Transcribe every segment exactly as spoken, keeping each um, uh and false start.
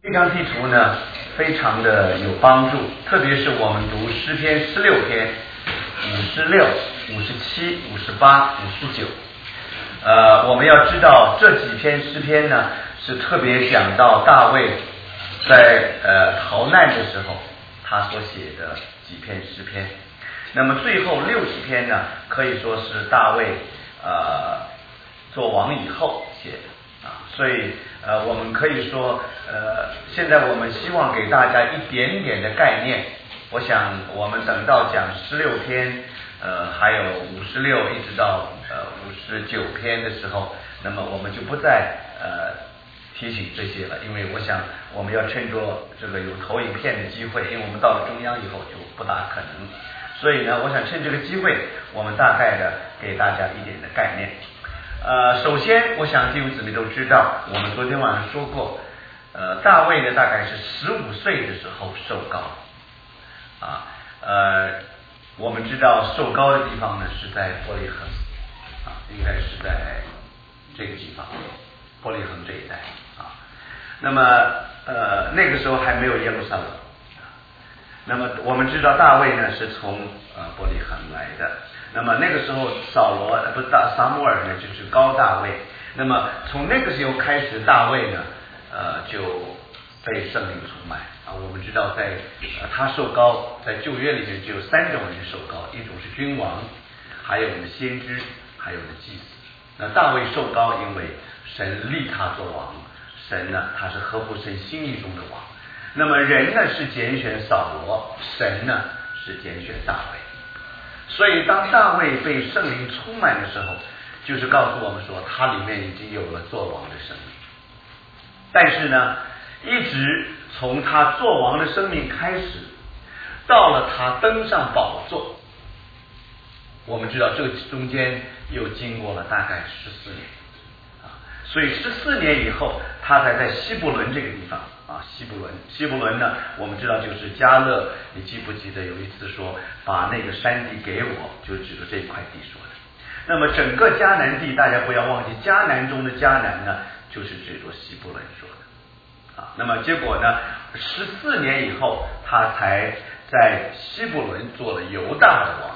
这张地图呢，非常的有帮助，特别是我们读诗篇十六篇、五十六、五十七、五十八、五十九。呃，我们要知道这几篇诗篇呢，是特别讲到大卫在呃逃难的时候他所写的几篇诗篇。那么最后六十篇呢，可以说是大卫呃做王以后写的啊，所以呃我们可以说呃现在我们希望给大家一点点的概念。我想我们等到讲十六篇呃还有五十六一直到呃五十九篇的时候，那么我们就不再呃提醒这些了，因为我想我们要趁着这个有投影片的机会，因为我们到了中央以后就不大可能，所以呢我想趁这个机会，我们大概的给大家一点的概念。呃首先我想弟兄姊妹都知道，我们昨天晚上说过呃大卫呢大概是十五岁的时候受膏啊，呃我们知道受膏的地方呢是在伯利恒啊，应该是在这个地方伯利恒这一带啊。那么呃那个时候还没有耶路撒冷。那么我们知道大卫呢是从呃伯利恒来的。那么那个时候扫罗不是大撒母耳呢就是膏大卫。那么从那个时候开始，大卫呢呃就被圣灵充满啊。我们知道在呃他受膏，在旧约里面就有三种人受膏，一种是君王，还有呢先知，还有呢祭司。那大卫受膏，因为神立他做王，神呢他是合乎神心意中的王。那么人呢是拣选扫罗，神呢是拣选大卫。所以当大卫被圣灵充满的时候，就是告诉我们说他里面已经有了做王的生命。但是呢一直从他做王的生命开始，到了他登上宝座，我们知道这个中间又经过了大概十四年啊，所以十四年以后他才在希伯伦这个地方啊，希伯伦，希伯伦呢我们知道就是迦勒，你记不记得有一次说把那个山地给我，就指着这一块地说的。那么整个迦南地，大家不要忘记，迦南中的迦南呢就是指着希伯伦说的啊。那么结果呢十四年以后他才在希伯伦做了犹大的王。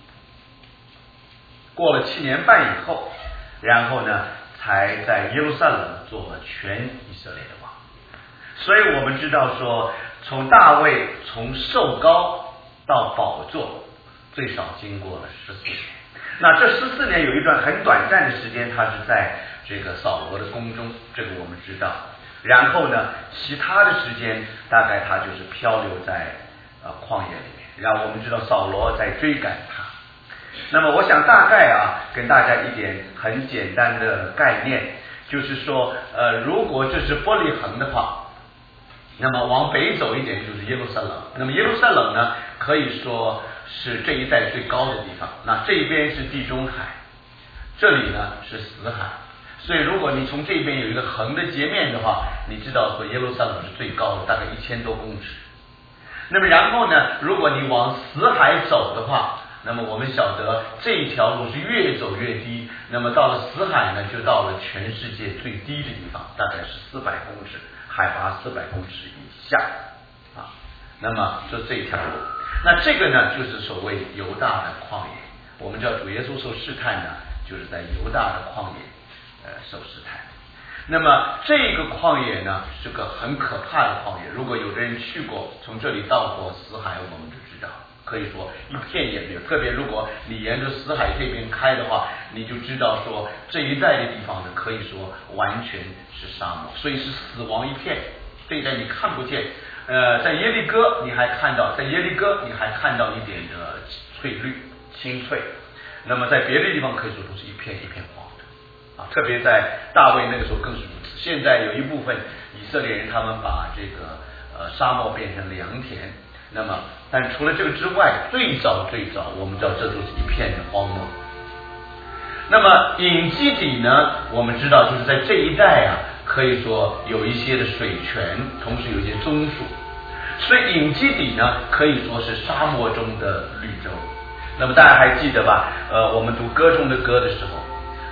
过了七年半以后，然后呢才在耶路撒冷做了全以色列的王。所以我们知道说，从大卫从受膏到宝座最少经过了十四年。那这十四年有一段很短暂的时间，他是在这个扫罗的宫中，这个我们知道。然后呢其他的时间大概他就是漂流在呃旷野里面，然后我们知道扫罗在追赶他。那么我想大概啊跟大家一点很简单的概念，就是说呃如果这是伯利恒的话，那么往北走一点就是耶路撒冷。那么耶路撒冷呢可以说是这一带最高的地方，那这边是地中海，这里呢是死海。所以如果你从这边有一个横的截面的话，你知道说耶路撒冷是最高的，大概一千多公尺。那么然后呢如果你往死海走的话，那么我们晓得这一条路是越走越低，那么到了死海呢就到了全世界最低的地方，大概是四百公尺，海拔四百公尺以下啊。那么就这一条路，那这个呢就是所谓犹大的旷野。我们知道主耶稣受试探呢就是在犹大的旷野呃受试探。那么这个旷野呢是个很可怕的旷野，如果有的人去过，从这里到过死海，我们就知道可以说一片也没有。特别如果你沿着死海这边开的话，你就知道说这一带的地方呢可以说完全是沙漠，所以是死亡一片，这一带你看不见。呃，在耶利哥你还看到，在耶利哥你还看到一点的翠绿青翠，那么在别的地方可以说都是一片一片黄的啊。特别在大卫那个时候更是如此。现在有一部分以色列人他们把这个呃沙漠变成良田，那么但除了这个之外，最早最早我们知道这都是一片的荒漠。那么隐基底呢我们知道就是在这一带啊，可以说有一些的水泉，同时有一些棕树，所以隐基底呢可以说是沙漠中的绿洲。那么大家还记得吧，呃我们读歌中的歌的时候，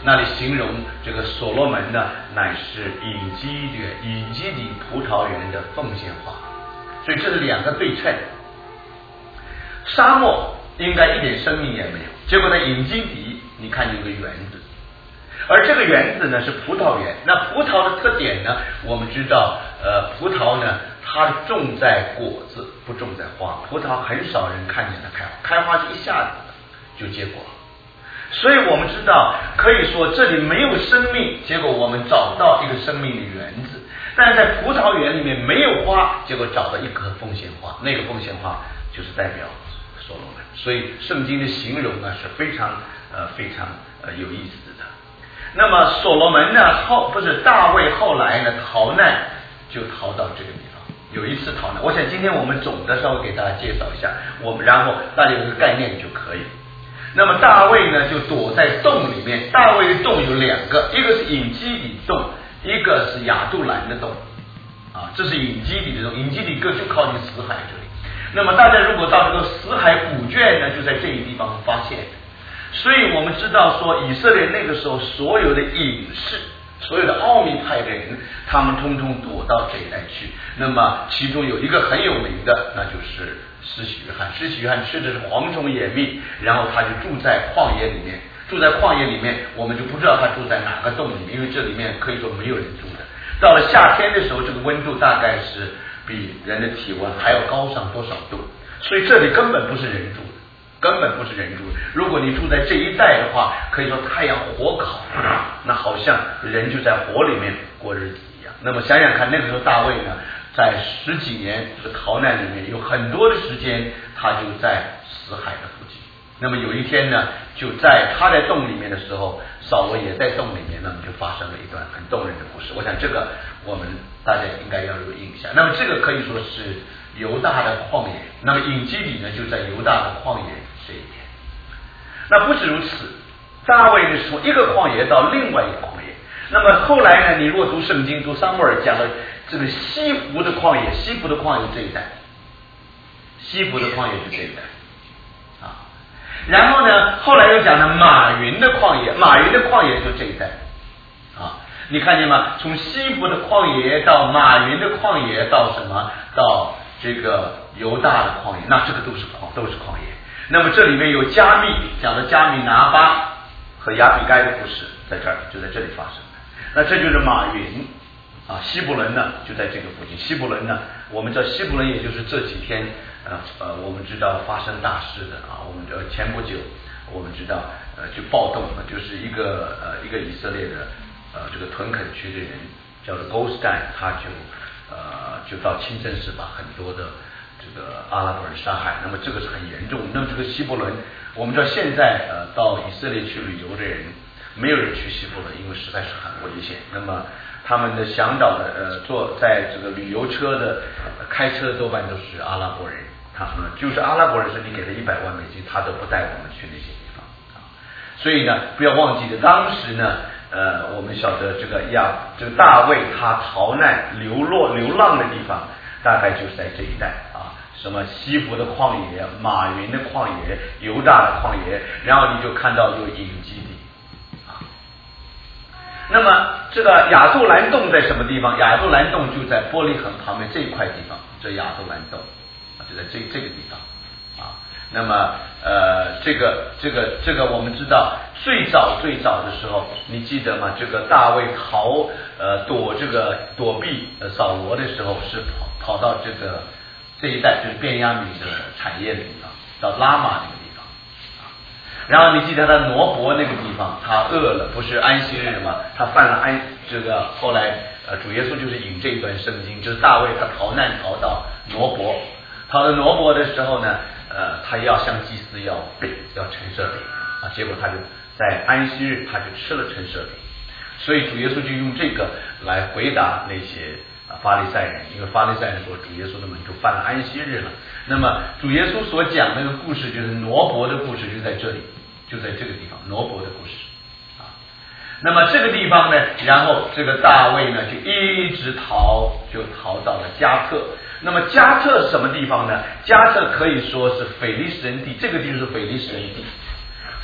那里形容这个所罗门呢，乃是隐基底隐基底葡萄园的奉献花，所以这是两个对称。沙漠应该一点生命也没有，结果在隐基底你看有个园子，而这个园子呢是葡萄园。那葡萄的特点呢，我们知道呃，葡萄呢它种在果子，不种在花。葡萄很少人看见它开花，开花是一下子就结果了。所以我们知道，可以说这里没有生命，结果我们找到一个生命的园子。但是在葡萄园里面没有花，结果找到一棵凤仙花，那个凤仙花就是代表所罗门。所以圣经的形容呢是非常呃非常呃有意思的。那么所罗门呢后不是大卫后来呢逃难就逃到这个地方，有一次逃难。我想今天我们总的稍微给大家介绍一下，我们然后大家有个概念就可以。那么大卫呢就躲在洞里面，大卫的洞有两个，一个是隐基底洞，一个是亚杜兰的洞啊，这是隐基底的洞，隐基底就靠近死海这里。那么大家如果到这个死海古卷呢，就在这个地方发现。所以我们知道说，以色列那个时候所有的隐士，所有的奥秘派的人，他们通通躲到这一带去。那么其中有一个很有名的，那就是施洗约翰。施洗约翰吃的是蝗虫野蜜，然后他就住在旷野里面。住在旷野里面，我们就不知道他住在哪个洞里面，因为这里面可以说没有人住的。到了夏天的时候，这个温度大概是比人的体温还要高上多少度，所以这里根本不是人住的。根本不是人住的。如果你住在这一带的话，可以说太阳火烤，那好像人就在火里面过日子一样。那么想想看，那个时候大卫呢，在十几年这个逃难里面，有很多的时间他就在死海的附近。那么有一天呢，就在他在洞里面的时候，扫罗也在洞里面，那么就发生了一段很动人的故事。我想这个我们大家应该要有印象。那么这个可以说是犹大的旷野，那么隐基底呢就在犹大的旷野这一边。那不止如此，大卫呢是从一个旷野到另外一个旷野。那么后来呢，你如果读圣经，读撒母耳讲的这个西弗的旷野，西弗的旷野这一带，西弗的旷野是这一带啊。然后呢，后来又讲了马云的旷野，马云的旷野就这一带啊。你看见吗？从西弗的旷野到马云的旷野到什么？到这个犹大的旷野，那这个都是旷都是旷野。那么这里面有加密，讲的加密拿巴和亚比该的故事，在这儿就在这里发生的。那这就是马云啊，希伯伦呢就在这个附近。希伯伦呢，我们知道希伯伦也就是这几天呃呃，我们知道发生大事的啊。我们呃前不久我们知道呃就暴动了，就是一个呃一个以色列的呃这个屯垦区的人叫做 Goldstein， 他就呃就到清真寺把很多的这个阿拉伯人杀害。那么这个是很严重。那么这个希伯伦，我们知道现在呃到以色列去旅游的人，没有人去希伯伦，因为实在是很危险。那么他们的向导的呃坐在这个旅游车的、呃、开车多半都是阿拉伯人，他们就是阿拉伯人，是你给他一百万美金，他都不带我们去那些地方啊。所以呢，不要忘记的，当时呢，呃，我们晓得这个亚这个大卫他逃难流落流浪的地方，大概就是在这一带啊，什么西弗的旷野、马云的旷野、犹大的旷野，然后你就看到有隐基地啊。那么这个亚杜兰洞在什么地方？亚杜兰洞就在伯利恒旁边这一块地方，这亚杜兰洞就在这这个地方啊。那么呃，这个这个这个我们知道，最早最早的时候，你记得吗？这个大卫逃呃躲这个躲避呃扫罗的时候，是跑跑到这个这一带，就是便雅悯的产业的地方，到拉玛那个地方啊。然后你记得他挪伯那个地方，他饿了，不是安息日吗？他犯了安这个后来呃主耶稣就是引这一段圣经，就是大卫他逃难逃到挪伯，逃到挪伯的时候呢。呃，他要向祭司要饼，要陈设饼啊，结果他就在安息日他就吃了陈设饼，所以主耶稣就用这个来回答那些啊法利赛人，因为法利赛人说主耶稣的门徒犯了安息日了。那么主耶稣所讲那个故事就是挪伯的故事，就在这里，就在这个地方，挪伯的故事啊。那么这个地方呢，然后这个大卫呢就一直逃，就逃到了加特。那么加特是什么地方呢？加特可以说是腓利士人地，这个地就是腓利士人地。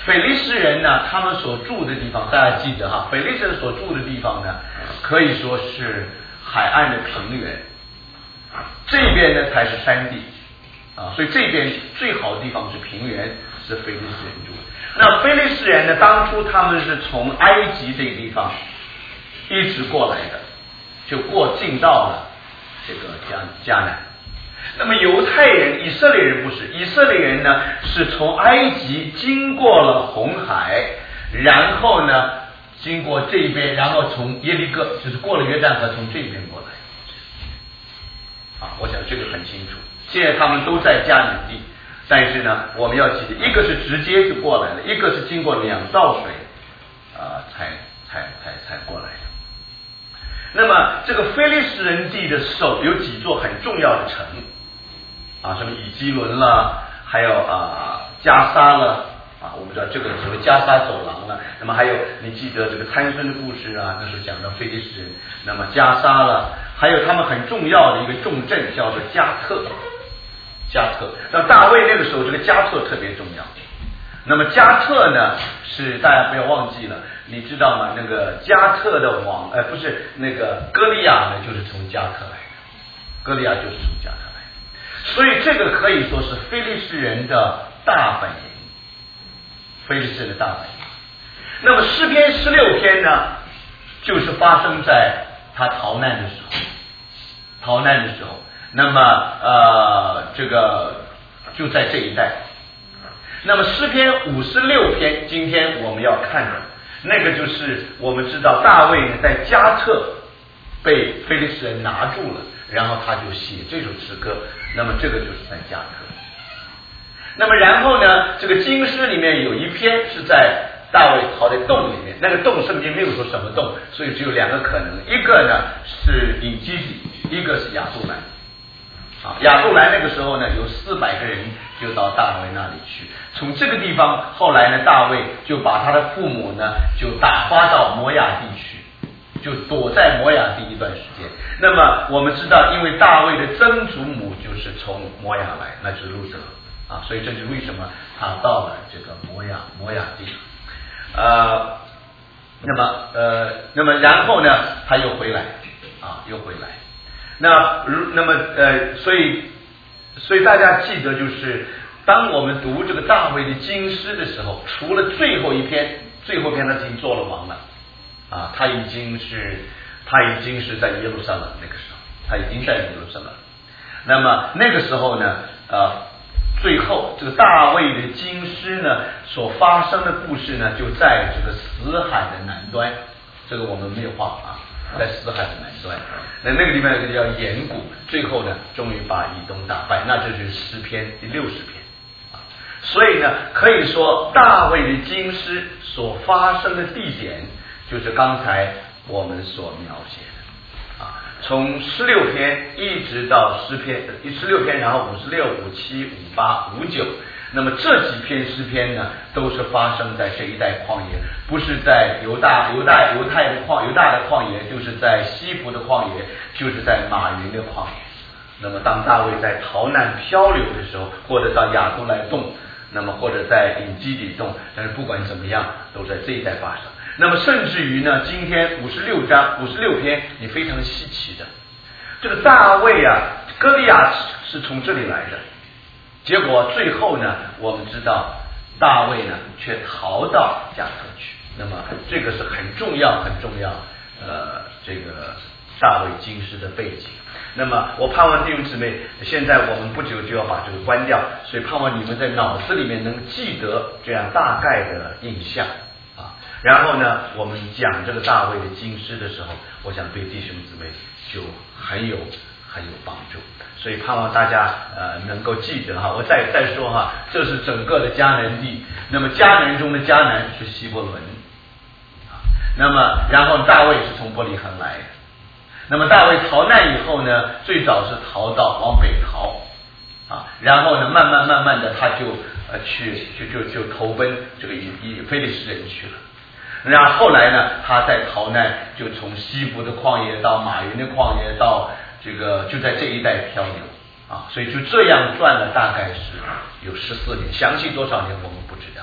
腓利斯人呢，他们所住的地方，大家记得哈，腓利斯人所住的地方呢，可以说是海岸的平原，这边呢才是山地啊，所以这边最好的地方是平原，是腓利斯人住的。那腓利斯人呢，当初他们是从埃及这个地方一直过来的，就过境到了这个迦迦南。那么犹太人、以色列人不是，以色列人呢是从埃及经过了红海，然后呢经过这边，然后从耶利哥，就是过了约旦河，从这边过来。啊，我想这个很清楚。现在他们都在迦南地，但是呢，我们要记得，一个是直接就过来了，一个是经过两道水啊、呃，才才才才过来的。那么这个非利士人地的首有几座很重要的城啊，什么以基伦了，还有啊加沙了啊，我们知道这个所谓加沙走廊了。那么还有你记得这个参孙的故事啊，那时候讲到非利士人，那么加沙了，还有他们很重要的一个重镇叫做加特。加特，那大卫那个时候这个加特特别重要。那么加特呢，是大家不要忘记了，你知道吗？那个加特的王，呃，不是那个歌利亚呢，就是从加特来的，歌利亚就是从加特来的，所以这个可以说是非利士人的大本营，非利士人的大本营。那么诗篇十六篇呢，就是发生在他逃难的时候，逃难的时候。那么呃，这个就在这一带。那么诗篇五十六篇，今天我们要看的那个就是我们知道大卫呢在加特被非利士人拿住了，然后他就写这首诗歌。那么这个就是在加特。那么然后呢，这个经诗里面有一篇是在大卫逃在洞里面，那个洞圣经没有说什么洞，所以只有两个可能，一个呢是隐基底，一个是亚杜兰。啊，亚杜兰那个时候呢，有四百个人就到大卫那里去。从这个地方，后来呢，大卫就把他的父母呢，就打发到摩亚地去，就躲在摩亚地一段时间。那么我们知道，因为大卫的曾祖母就是从摩亚来，那就是路德啊，所以这就是为什么他到了这个摩亚摩亚地。呃，那么呃，那么然后呢，他又回来啊，又回来。那那么呃，所以所以大家记得，就是当我们读这个大卫的经诗的时候，除了最后一篇，最后一篇他已经做了王了啊，他已经是他已经是在耶路撒冷，那个时候他已经在耶路撒冷。那么那个时候呢，呃，最后这个大卫的经诗呢所发生的故事呢，就在这个死海的南端，这个我们没有画啊。在死海的南端，那那个地方有个叫岩谷，最后呢，终于把以东打败，那就是诗篇第六十篇啊。所以呢，可以说大卫的经诗所发生的地点，就是刚才我们所描写的啊。从十六篇一直到诗篇，十六篇，然后五十六、五七、五八、五九。那么这几篇诗篇呢，都是发生在这一带旷野，不是在犹大、犹大、犹太的旷、犹大的旷野，就是在西弗的旷野，就是在马云的旷野。那么当大卫在逃难漂流的时候，或者到亚杜兰洞，那么或者在隐基底洞，但是不管怎么样，都在这一带发生。那么甚至于呢，今天五十六章、五十六篇，也非常稀奇的，这个大卫啊，歌利亚是从这里来的。结果最后呢，我们知道大卫呢却逃到加特去。那么这个是很重要、很重要，呃，这个大卫经诗的背景。那么我盼望弟兄姊妹，现在我们不久就要把这个关掉，所以盼望你们在脑子里面能记得这样大概的印象啊。然后呢，我们讲这个大卫的经诗的时候，我想对弟兄姊妹就很有很有帮助。所以盼望大家呃能够记得哈，我再再说哈，这是整个的迦南地。那么迦南中的迦南是希伯伦啊，那么然后大卫是从伯利恒来的。那么大卫逃难以后呢，最早是逃到往北逃啊，然后呢慢慢慢慢的他就呃去就就就投奔这个以以非利士人去了。然后后来呢，他在逃难就从西部的旷野到马云的旷野到这个就在这一带漂流啊，所以就这样转了大概是有十四年，详细多少年我们不知道。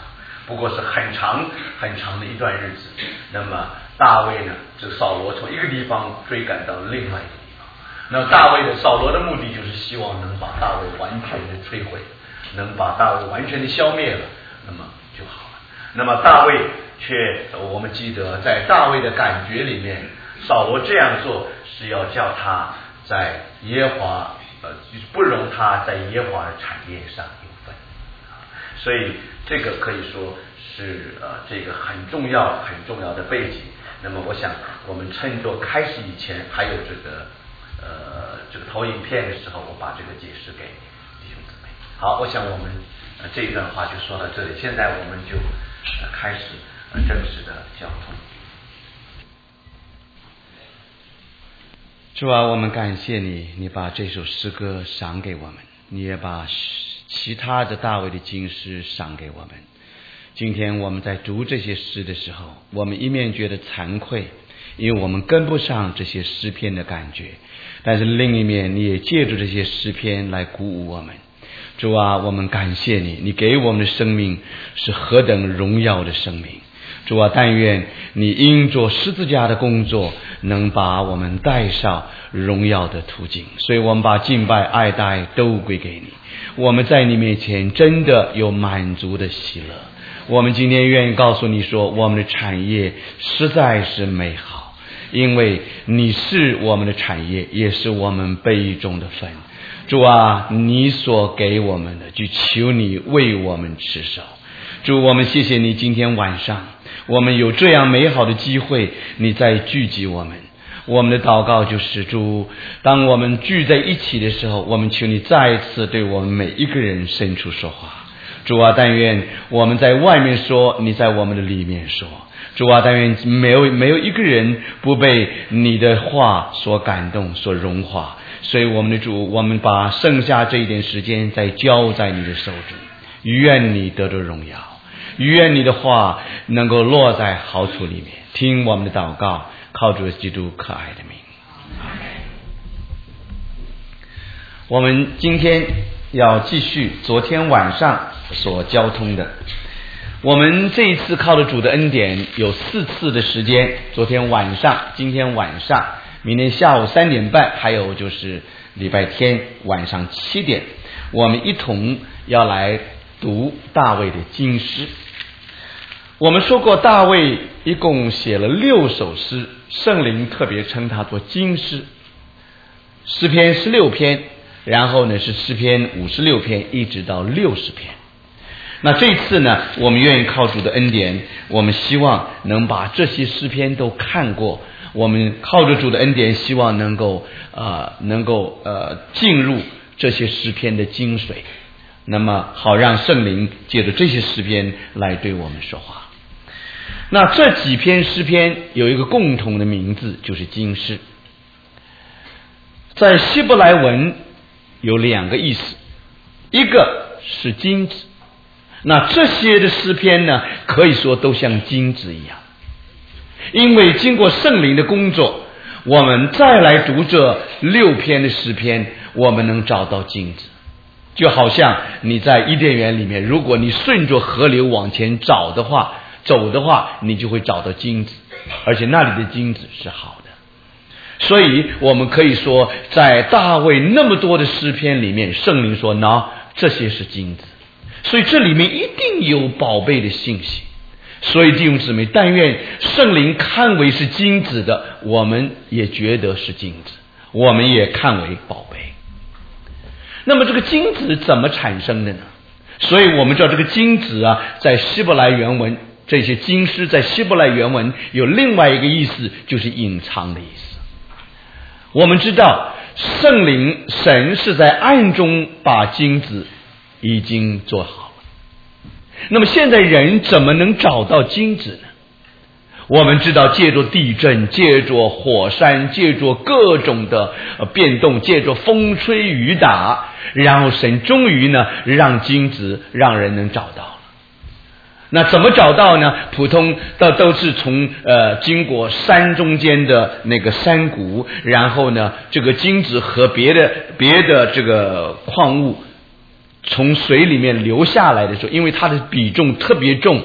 不过是很长很长的一段日子。那么大卫呢，这个扫罗从一个地方追赶到另外一个地方。那大卫的扫罗的目的就是希望能把大卫完全的摧毁，能把大卫完全的消灭了，那么就好了。那么大卫却，我们记得在大卫的感觉里面，扫罗这样做是要叫他在耶和华呃不容他在耶和华的产业上有份，所以这个可以说是呃这个很重要很重要的背景。那么我想我们趁着开始以前还有这个呃这个投影片的时候，我把这个解释给弟兄姊妹。好，我想我们呃这一段话就说到这里，现在我们就呃开始呃正式的交通。 主啊，我们感谢你，你把这首诗歌赏给我们，你也把其他的大卫的经诗赏给我们。今天我们在读这些诗的时候，我们一面觉得惭愧，因为我们跟不上这些诗篇的感觉，但是另一面你也借助这些诗篇来鼓舞我们。主啊，我们感谢你，你给我们的生命是何等荣耀的生命。主啊，但愿你因着十字架的工作能把我们带上荣耀的途径，所以我们把敬拜爱戴都归给你。我们在你面前真的有满足的喜乐。我们今天愿意告诉你说，我们的产业实在是美好，因为你是我们的产业，也是我们杯中的分。主啊，你所给我们的，就求你为我们持守。主，我们谢谢你，今天晚上我们有这样美好的机会，你再聚集我们。我们的祷告就是主，当我们聚在一起的时候，我们求你再一次对我们每一个人伸出说话。主啊，但愿我们在外面说，你在我们的里面说。主啊，但愿没有没有一个人不被你的话所感动所融化。所以我们的主，我们把剩下这一点时间再交在你的手中，愿你得着荣耀，愿你的话能够落在好处里面。听我们的祷告，靠主基督可爱的名。我们今天要继续昨天晚上所交通的。我们这一次靠着主的恩典有四次的时间，昨天晚上、今天晚上、明天下午三点半，还有就是礼拜天晚上七点，我们一同要来读大卫的经诗。我们说过，大卫一共写了六首诗，圣灵特别称它做经诗。诗篇十六篇，然后呢是诗篇五十六篇，一直到六十篇。那这次呢，我们愿意靠主的恩典，我们希望能把这些诗篇都看过。我们靠着主的恩典，希望能够呃能够呃进入这些诗篇的精髓，那么好让圣灵借着这些诗篇来对我们说话。那这几篇诗篇有一个共同的名字，就是经诗。在希伯来文有两个意思，一个是金子，那这些的诗篇呢，可以说都像金子一样，因为经过圣灵的工作，我们再来读这六篇的诗篇，我们能找到金子。就好像你在伊甸园里面，如果你顺着河流往前找的话走的话，你就会找到金子，而且那里的金子是好的。所以我们可以说，在大卫那么多的诗篇里面，圣灵说喏，这些是金子，所以这里面一定有宝贝的信息。所以弟兄姊妹，但愿圣灵看为是金子的，我们也觉得是金子，我们也看为宝贝。那么这个金子怎么产生的呢？所以我们知道这个金子啊，在希伯来原文，这些经诗在希伯来原文有另外一个意思，就是隐藏的意思。我们知道圣灵神是在暗中把金子已经做好了，那么现在人怎么能找到金子呢？我们知道借着地震，借着火山，借着各种的变动，借着风吹雨打，然后神终于呢让金子让人能找到了。那怎么找到呢？普通的都是从呃经过山中间的那个山谷，然后呢这个金子和别的别的这个矿物从水里面流下来的时候，因为它的比重特别重，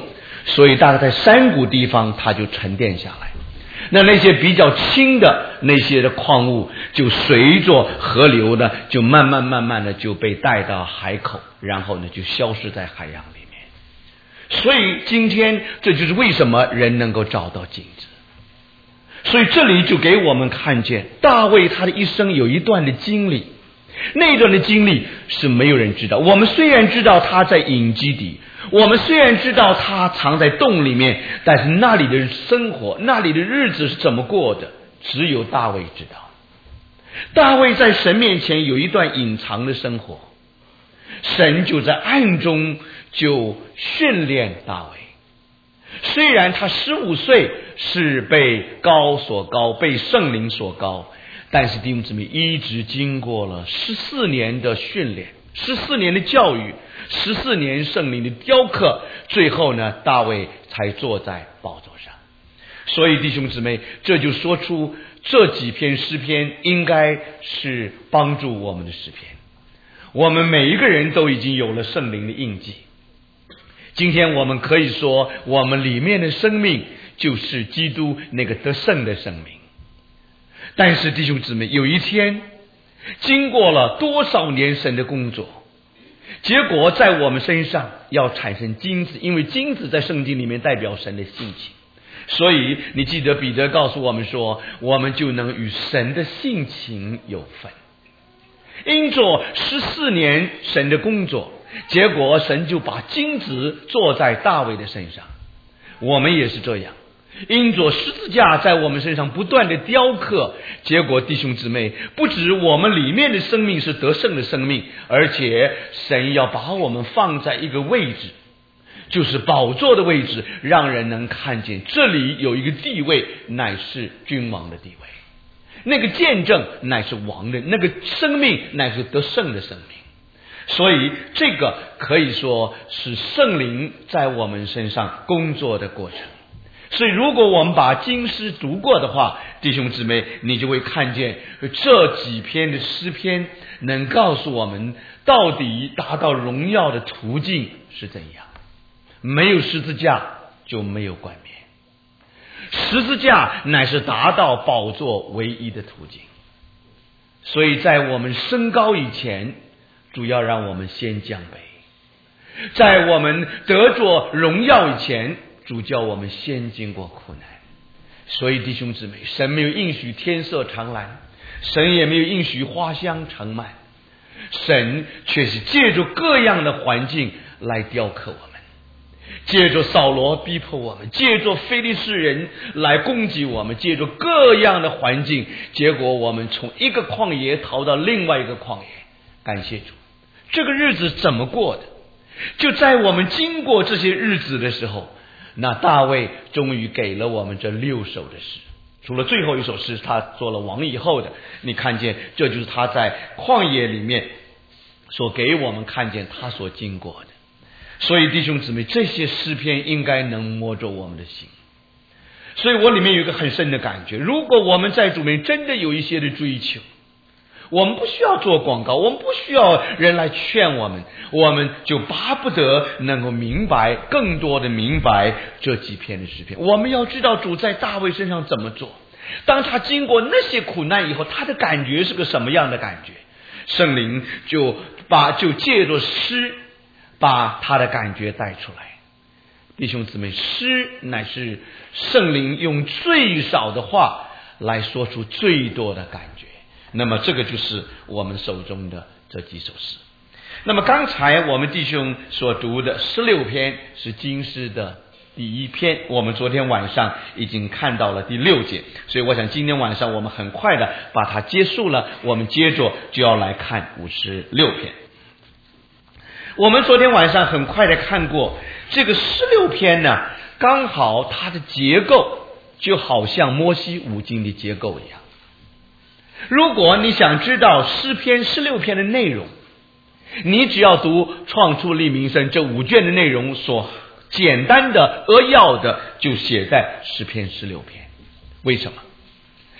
所以大概在山谷地方它就沉淀下来。那那些比较轻的那些的矿物就随着河流呢，就慢慢慢慢的就被带到海口，然后呢就消失在海洋里面。所以今天这就是为什么人能够找到金子。所以这里就给我们看见大卫他的一生有一段的经历，那一段的经历是没有人知道。我们虽然知道他在隐基底，我们虽然知道他藏在洞里面，但是那里的生活，那里的日子是怎么过的，只有大卫知道。大卫在神面前有一段隐藏的生活，神就在暗中就训练大卫。虽然他十五岁是被高所高，被圣灵所高，但是弟兄姊妹一直经过了十四年的训练，十四年的教育，十四年圣灵的雕刻，最后呢，大卫才坐在宝座上。所以弟兄姊妹，这就说出这几篇诗篇应该是帮助我们的诗篇。我们每一个人都已经有了圣灵的印记。今天我们可以说，我们里面的生命就是基督那个得胜的生命。但是弟兄姊妹，有一天经过了多少年神的工作，结果在我们身上要产生金子，因为金子在圣经里面代表神的性情。所以你记得彼得告诉我们说，我们就能与神的性情有份。因着十四年神的工作，结果神就把金子坐在大卫的身上。我们也是这样，因着十字架在我们身上不断的雕刻，结果弟兄姊妹，不止我们里面的生命是得胜的生命，而且神要把我们放在一个位置，就是宝座的位置，让人能看见这里有一个地位，乃是君王的地位，那个见证乃是王的，那个生命乃是得胜的生命。所以这个可以说是圣灵在我们身上工作的过程。所以如果我们把经诗读过的话，弟兄姊妹，你就会看见这几篇的诗篇能告诉我们到底达到荣耀的途径是怎样。没有十字架就没有冠冕，十字架乃是达到宝座唯一的途径。所以在我们升高以前，主要让我们先降卑；在我们得着荣耀以前，主叫我们先经过苦难。所以弟兄姊妹，神没有应许天色常蓝，神也没有应许花香常漫，神却是借着各样的环境来雕刻我们，借着扫罗逼迫我们，借着非利士人来攻击我们，借着各样的环境，结果我们从一个旷野逃到另外一个旷野。感谢主，这个日子怎么过的？就在我们经过这些日子的时候，那大卫终于给了我们这六首的诗，除了最后一首诗他做了王以后的，你看见这就是他在旷野里面所给我们看见他所经过的。所以弟兄姊妹，这些诗篇应该能摸着我们的心。所以我里面有一个很深的感觉，如果我们在主面真的有一些的追求，我们不需要做广告，我们不需要人来劝我们，我们就巴不得能够明白，更多的明白这几篇的诗篇。我们要知道主在大卫身上怎么做，当他经过那些苦难以后，他的感觉是个什么样的感觉。圣灵就把就借着诗把他的感觉带出来。弟兄姊妹，诗乃是圣灵用最少的话来说出最多的感觉。那么这个就是我们手中的这几首诗。那么刚才我们弟兄所读的十六篇是经诗的第一篇，我们昨天晚上已经看到了第六节，所以我想今天晚上我们很快的把它结束了，我们接着就要来看五十六篇。我们昨天晚上很快的看过这个十六篇呢，刚好它的结构就好像摩西五经的结构一样。如果你想知道诗篇十六篇的内容，你只要读创出利民生这五卷的内容，所简单的扼要的就写在诗篇十六篇。为什么？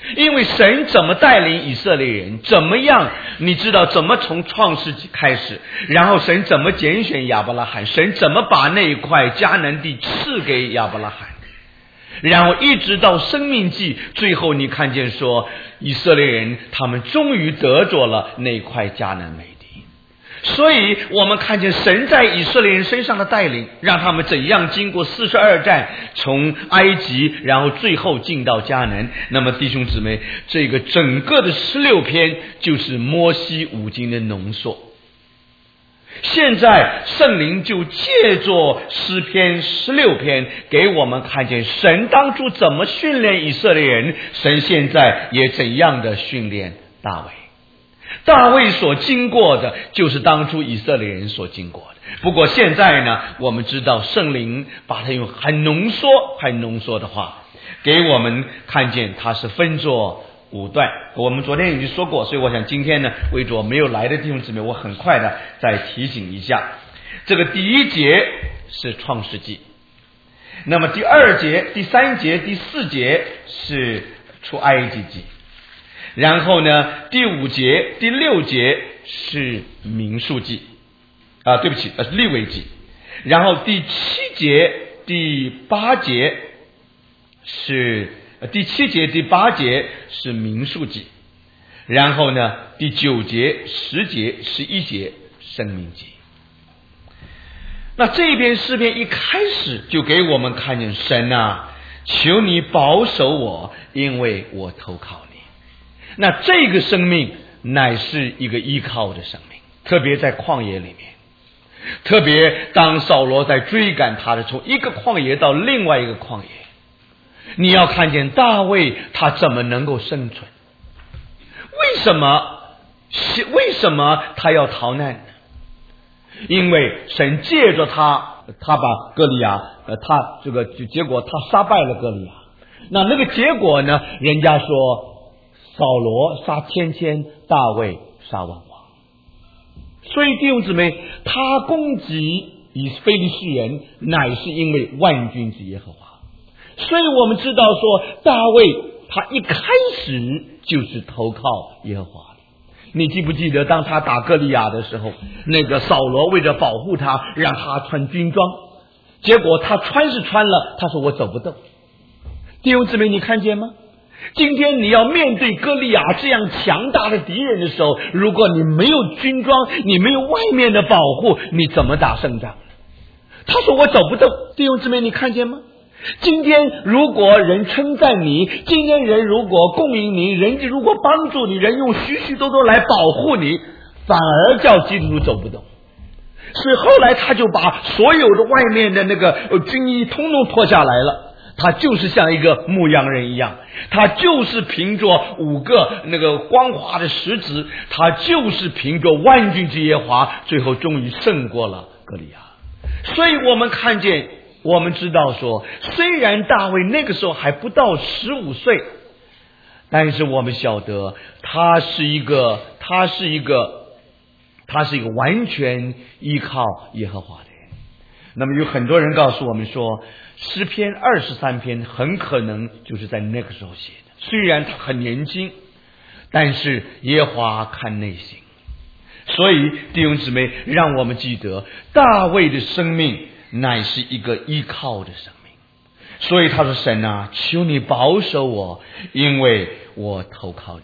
因为神怎么带领以色列人，怎么样，你知道怎么从创世纪开始，然后神怎么拣选亚伯拉罕，神怎么把那一块迦南地赐给亚伯拉罕，然后一直到生命记，最后你看见说以色列人他们终于得着了那块迦南美地。所以我们看见神在以色列人身上的带领，让他们怎样经过四十二战，从埃及然后最后进到迦南。那么弟兄姊妹，这个整个的十六篇就是摩西五经的浓缩。现在圣灵就借着诗篇十六篇给我们看见神当初怎么训练以色列人，神现在也怎样的训练大卫。大卫所经过的就是当初以色列人所经过的，不过现在呢，我们知道圣灵把它用很浓缩很浓缩的话给我们看见，它是分作五段。我们昨天已经说过，所以我想今天呢，为着没有来的弟兄姊妹，我很快的再提醒一下。这个第一节是创世纪，那么第二节、第三节、第四节是出埃及记，然后呢，第五节、第六节是民数记啊，对不起，呃，利未记。然后第七节、第八节是呃第七节、第八节是民数记。然后呢，第九节、十节、十一节申命记。那这篇诗篇一开始就给我们看见神啊，求你保守我，因为我投靠你。那这个生命乃是一个依靠的生命，特别在旷野里面，特别当扫罗在追赶他的，从一个旷野到另外一个旷野，你要看见大卫他怎么能够生存？为什么为什么他要逃难呢？因为神借着他，他把歌利亚，呃，他这个结果他杀败了歌利亚。那那个结果呢？人家说扫罗杀千千，大卫杀万万。所以弟兄姊妹，他攻击以非利士人，乃是因为万军之耶和华。所以我们知道说，大卫他一开始就是投靠耶和华的。你记不记得当他打歌利亚的时候，那个扫罗为了保护他，让他穿军装，结果他穿是穿了，他说我走不动。弟兄姊妹，你看见吗？今天你要面对歌利亚这样强大的敌人的时候，如果你没有军装，你没有外面的保护，你怎么打胜仗？他说我走不动。弟兄姊妹，你看见吗？今天如果人称赞你，今天人如果供应你，人如果帮助你，人用许许多多来保护你，反而叫基督徒走不动。所以后来他就把所有的外面的那个军衣通通脱下来了，他就是像一个牧羊人一样，他就是凭着五个那个光滑的石子，他就是凭着万军之耶和华，最后终于胜过了歌利亚。所以我们看见，我们知道说，虽然大卫那个时候还不到十五岁，但是我们晓得他是一个他是一个他是一个完全依靠耶和华的人。那么有很多人告诉我们说，诗篇二十三篇很可能就是在那个时候写的。虽然他很年轻，但是耶和华看内心。所以弟兄姊妹，让我们记得大卫的生命乃是一个依靠的生命。所以他说，神啊，求你保守我，因为我投靠你。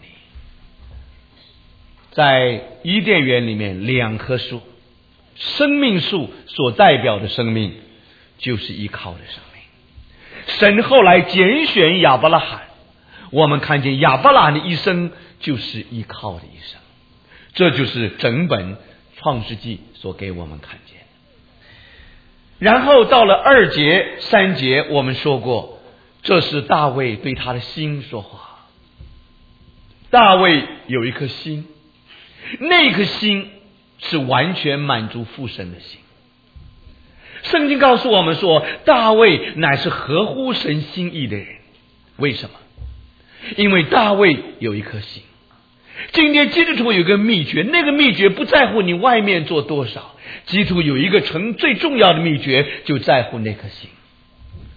在伊甸园里面两棵树，生命树所代表的生命就是依靠的生命。神后来拣选亚伯拉罕，我们看见亚伯拉罕的一生就是依靠的一生。这就是整本创世纪所给我们看见。然后到了二节三节，我们说过，这是大卫对他的心说话。大卫有一颗心，那颗心是完全满足父神的心。圣经告诉我们说，大卫乃是合乎神心意的人。为什么？因为大卫有一颗心。今天基督徒有一个秘诀，那个秘诀不在乎你外面做多少，基督徒有一个成最重要的秘诀，就在乎那颗心。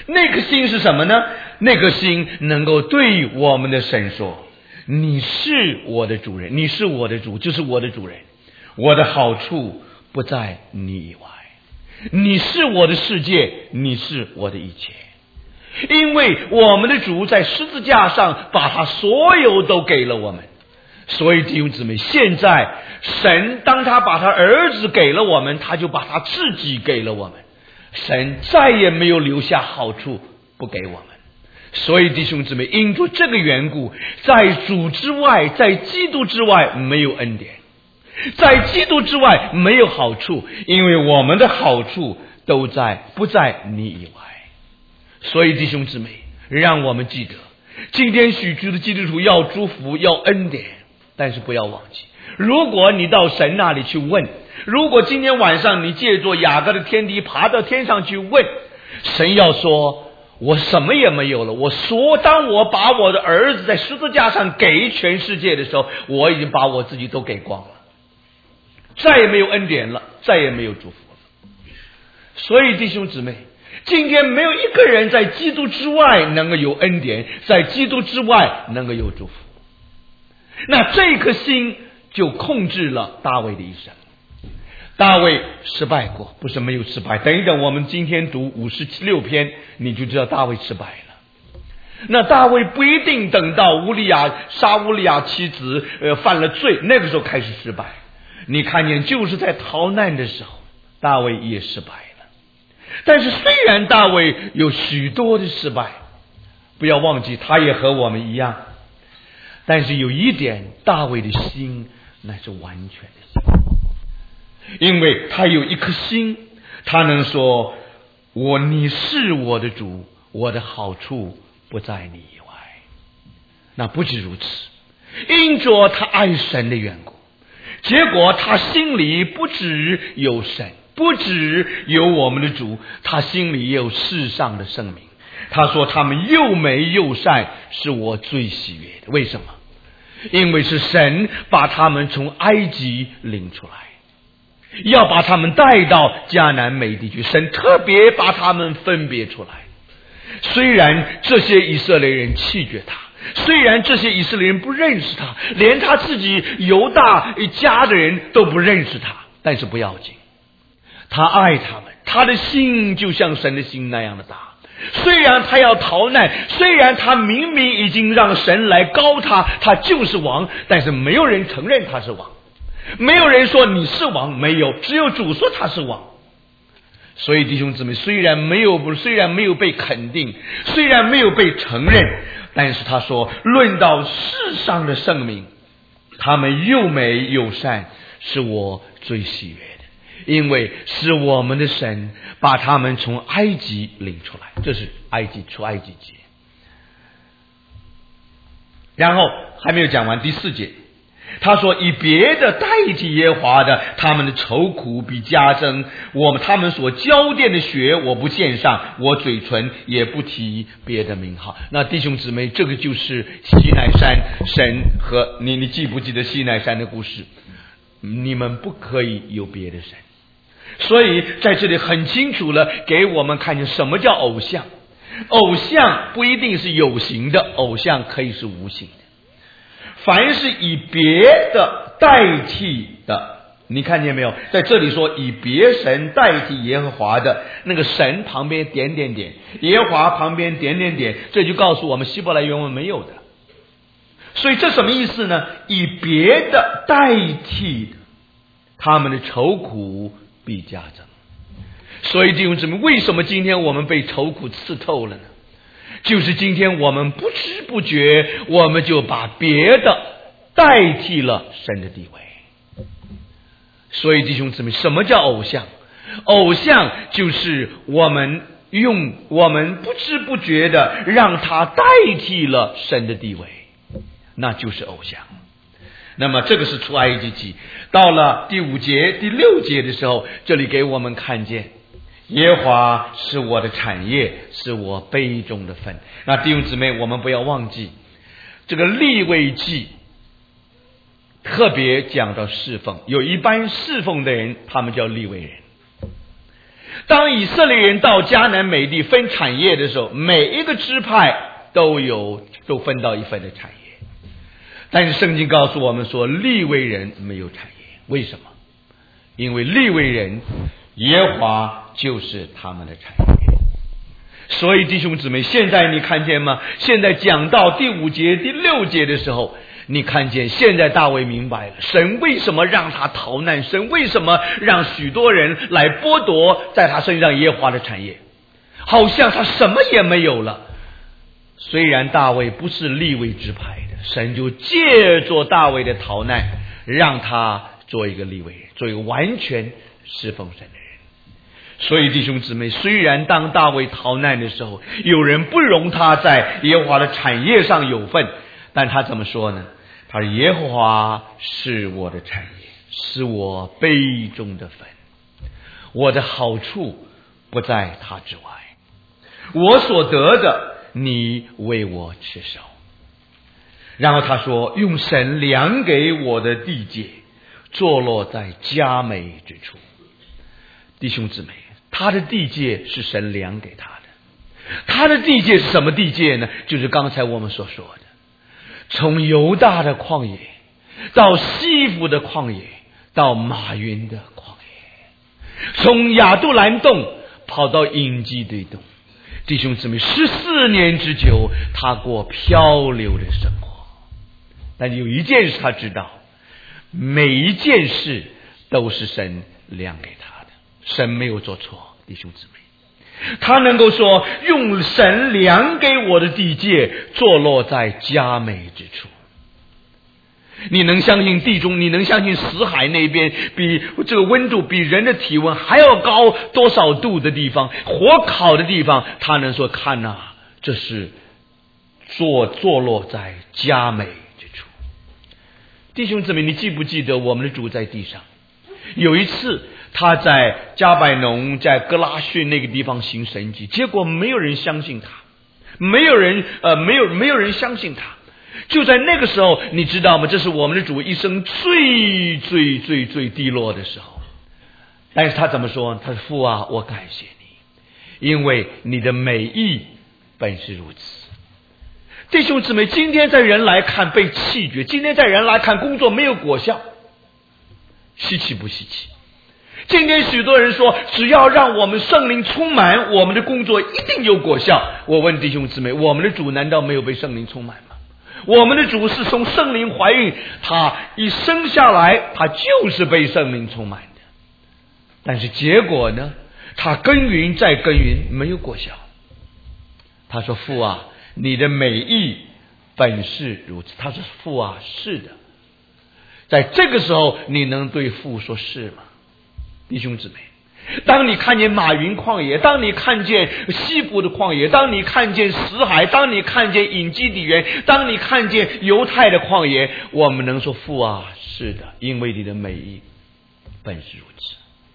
那颗心是什么呢？那颗心能够对我们的神说，你是我的主人，你是我的主，就是我的主人，我的好处不在你以外，你是我的世界，你是我的一切。因为我们的主在十字架上把他所有都给了我们，所以弟兄姊妹，现在神当他把他儿子给了我们，他就把他自己给了我们，神再也没有留下好处不给我们。所以弟兄姊妹，因着这个缘故，在主之外，在基督之外没有恩典，在基督之外没有好处，因为我们的好处都在不在你以外。所以弟兄姊妹，让我们记得，今天许多的基督徒要祝福要恩典，但是不要忘记，如果你到神那里去问，如果今天晚上你借着雅各的天梯爬到天上去问，神要说，我什么也没有了，我说当我把我的儿子在十字架上给全世界的时候，我已经把我自己都给光了，再也没有恩典了，再也没有祝福了。所以弟兄姊妹，今天没有一个人在基督之外能够有恩典，在基督之外能够有祝福。那这颗心就控制了大卫的一生。大卫失败过，不是没有失败，等一等我们今天读五十六篇你就知道大卫失败了。那大卫不一定等到乌利亚杀乌利亚妻子呃犯了罪，那个时候开始失败。你看见就是在逃难的时候，大卫也失败了。但是虽然大卫有许多的失败，不要忘记他也和我们一样，但是有一点，大卫的心那是完全的心，因为他有一颗心，他能说，我你是我的主，我的好处不在你以外。那不止如此，因着他爱神的缘故，结果他心里不只有神，不只有我们的主，他心里也有世上的生命。他说他们又美又善，是我最喜悦的。为什么？因为是神把他们从埃及领出来，要把他们带到迦南美地去，神特别把他们分别出来。虽然这些以色列人弃绝他，虽然这些以色列人不认识他，连他自己犹大家的人都不认识他，但是不要紧，他爱他们，他的心就像神的心那样的大。虽然他要逃难，虽然他明明已经让神来膏他，他就是王，但是没有人承认他是王，没有人说你是王，没有，只有主说他是王。所以弟兄姊妹，虽然没有虽然没有被肯定，虽然没有被承认，但是他说，论到世上的圣名，他们又美又善，是我最喜悦的，因为是我们的神把他们从埃及领出来，这是埃及出埃及记。然后还没有讲完第四节，他说，以别的代替耶和华的，他们的愁苦必加增，我们他们所浇奠的血我不献上，我嘴唇也不提别的名号。那弟兄姊妹，这个就是西奈山神和你你记不记得西奈山的故事？你们不可以有别的神。所以在这里很清楚了给我们看见什么叫偶像。偶像不一定是有形的，偶像可以是无形的。凡是以别的代替的，你看见没有？在这里说以别神代替耶和华的，那个神旁边点点点，耶和华旁边点点点，这就告诉我们希伯来原文没有的。所以这什么意思呢？以别的代替的，他们的愁苦必加增。所以弟兄姊妹，为什么今天我们被愁苦刺透了呢？就是今天我们不知不觉，我们就把别的代替了神的地位。所以弟兄姊妹，什么叫偶像？偶像就是我们用我们不知不觉的让它代替了神的地位，那就是偶像。那么这个是出埃及记，到了第五节第六节的时候，这里给我们看见耶和华是我的产业，是我杯中的分。那弟兄姊妹，我们不要忘记这个利未记特别讲到侍奉，有一般侍奉的人他们叫利未人， 当以色列人到迦南美地分产业的时候，每一个支派都有都分到一份的产业。但是圣经告诉我们说，利未人没有产业。为什么？因为利未人耶和华就是他们的产业。所以弟兄姊妹，现在你看见吗？现在讲到第五节第六节的时候，你看见现在大卫明白了，神为什么让他逃难，神为什么让许多人来剥夺在他身上耶和华的产业，好像他什么也没有了。虽然大卫不是利未支派的，神就借着大卫的逃难，让他做一个利未人，做一个完全侍奉神的人。所以弟兄姊妹，虽然当大卫逃难的时候，有人不容他在耶和华的产业上有份，但他怎么说呢？他说耶和华是我的产业，是我杯中的分，我的好处不在他之外，我所得的你为我持守。然后他说，用神量给我的地界，坐落在佳美之处。弟兄姊妹，他的地界是神量给他的。他的地界是什么地界呢？就是刚才我们所说的，从犹大的旷野到西弗的旷野，到马云的旷野，从亚杜兰洞跑到隐基对洞。弟兄姊妹，十四年之久，他过漂流的生活。但有一件事他知道，每一件事都是神量给他的，神没有做错。弟兄姊妹，他能够说，用神量给我的地界，坐落在佳美之处。你能相信地中，你能相信死海那边比这个温度比人的体温还要高多少度的地方，火烤的地方，他能说看哪、啊，这是坐坐落在佳美之处。弟兄姊妹，你记不记得我们的主在地上有一次他在加百农在哥拉逊那个地方行神迹，结果没有人相信他，没有人呃没有没有人相信他。就在那个时候，你知道吗？这是我们的主一生最最最最低落的时候。但是他怎么说？他说，父啊，我感谢你，因为你的美意本是如此。弟兄姊妹，今天在人来看被弃绝，今天在人来看工作没有果效，稀奇不稀奇？今天许多人说，只要让我们圣灵充满，我们的工作一定有果效。我问弟兄姊妹，我们的主难道没有被圣灵充满吗？我们的主是从圣灵怀孕，他一生下来，他就是被圣灵充满的。但是结果呢？他耕耘再耕耘，没有果效。他说，父啊，你的美意本是如此。他说，父啊，是的。在这个时候，你能对父说是吗？弟兄姊妹，当你看见马云旷野，当你看见西部的旷野，当你看见死海，当你看见隐基底园，当你看见犹太的旷野，我们能说父啊，是的，因为你的美意本是如此。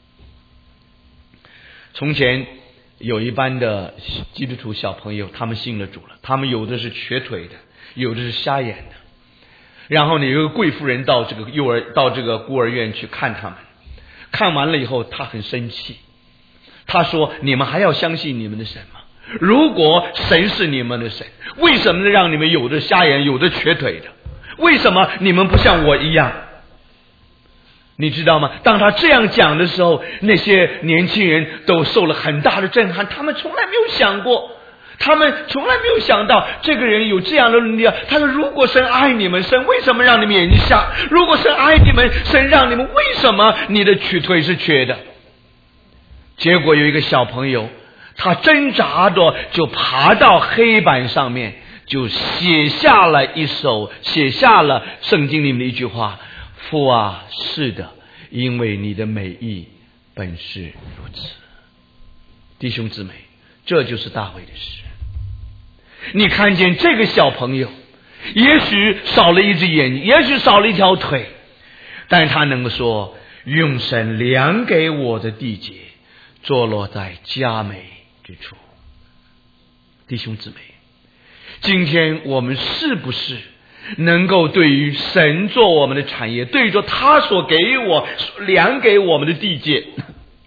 从前有一班的基督徒小朋友，他们信了主了，他们有的是瘸腿的，有的是瞎眼的。然后呢，有一个贵妇人到这个幼儿到这个孤儿院去看他们，看完了以后，他很生气。他说：“你们还要相信你们的神吗？如果神是你们的神，为什么让你们有的瞎眼，有的瘸腿的？为什么你们不像我一样？”你知道吗？当他这样讲的时候，那些年轻人都受了很大的震撼。他们从来没有想过，他们从来没有想到这个人有这样的能力。他说：“如果神爱你们，神为什么让你们眼睛瞎？如果神爱你们，神让你们为什么你的瘸腿是瘸的？”结果有一个小朋友，他挣扎着就爬到黑板上面，就写下了一首，写下了圣经里面的一句话：“父啊，是的，因为你的美意本是如此。”弟兄姊妹，这就是大卫的诗。你看见这个小朋友，也许少了一只眼睛，也许少了一条腿，但他能够说：“用神量给我的地界，坐落在佳美之处。”弟兄姊妹，今天我们是不是能够对于神做我们的产业，对着他所给我量给我们的地界，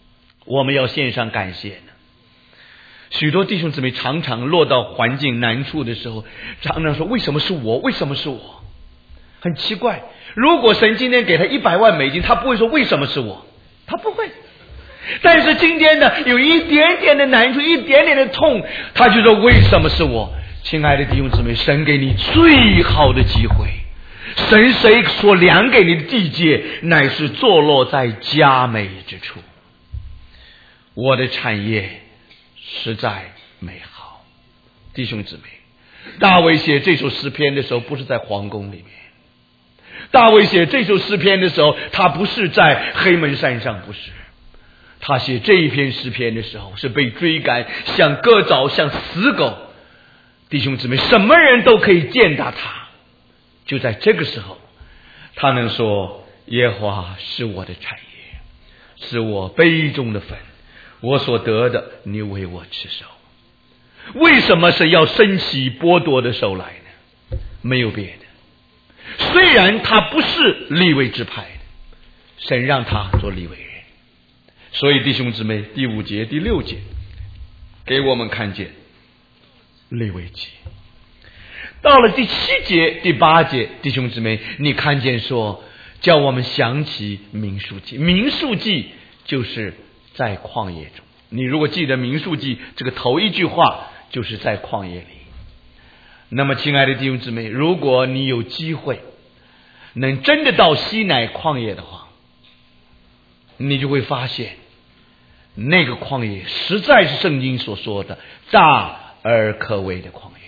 我们要献上感谢呢？许多弟兄姊妹常常落到环境难处的时候，常常说为什么是我，为什么是我？很奇怪，如果神今天给他一百万美金，他不会说为什么是我，他不会。但是今天呢，有一点点的难处，一点点的痛，他就说为什么是我？亲爱的弟兄姊妹，神给你最好的机会，神谁所量给你的地界，乃是坐落在佳美之处。我的产业实在美好。弟兄姊妹，大卫写这首诗篇的时候，不是在皇宫里面。大卫写这首诗篇的时候，他不是在黑门山上，不是。他写这一篇诗篇的时候，是被追赶，像割枣，像死狗。弟兄姊妹，什么人都可以践踏他。就在这个时候，他能说：耶和华是我的产业，是我杯中的粉，我所得的，你为我持守。为什么是要伸起剥夺的手来呢？没有别的。虽然他不是利未支派的，神让他做利未人。所以弟兄姊妹，第五节第六节给我们看见利未记。到了第七节第八节，弟兄姊妹，你看见说叫我们想起民数记。民数记就是在旷野中。你如果记得民数记这个头一句话，就是在旷野里。那么亲爱的弟兄姊妹，如果你有机会能真的到西乃旷野的话，你就会发现那个旷野实在是圣经所说的大而可畏的旷野。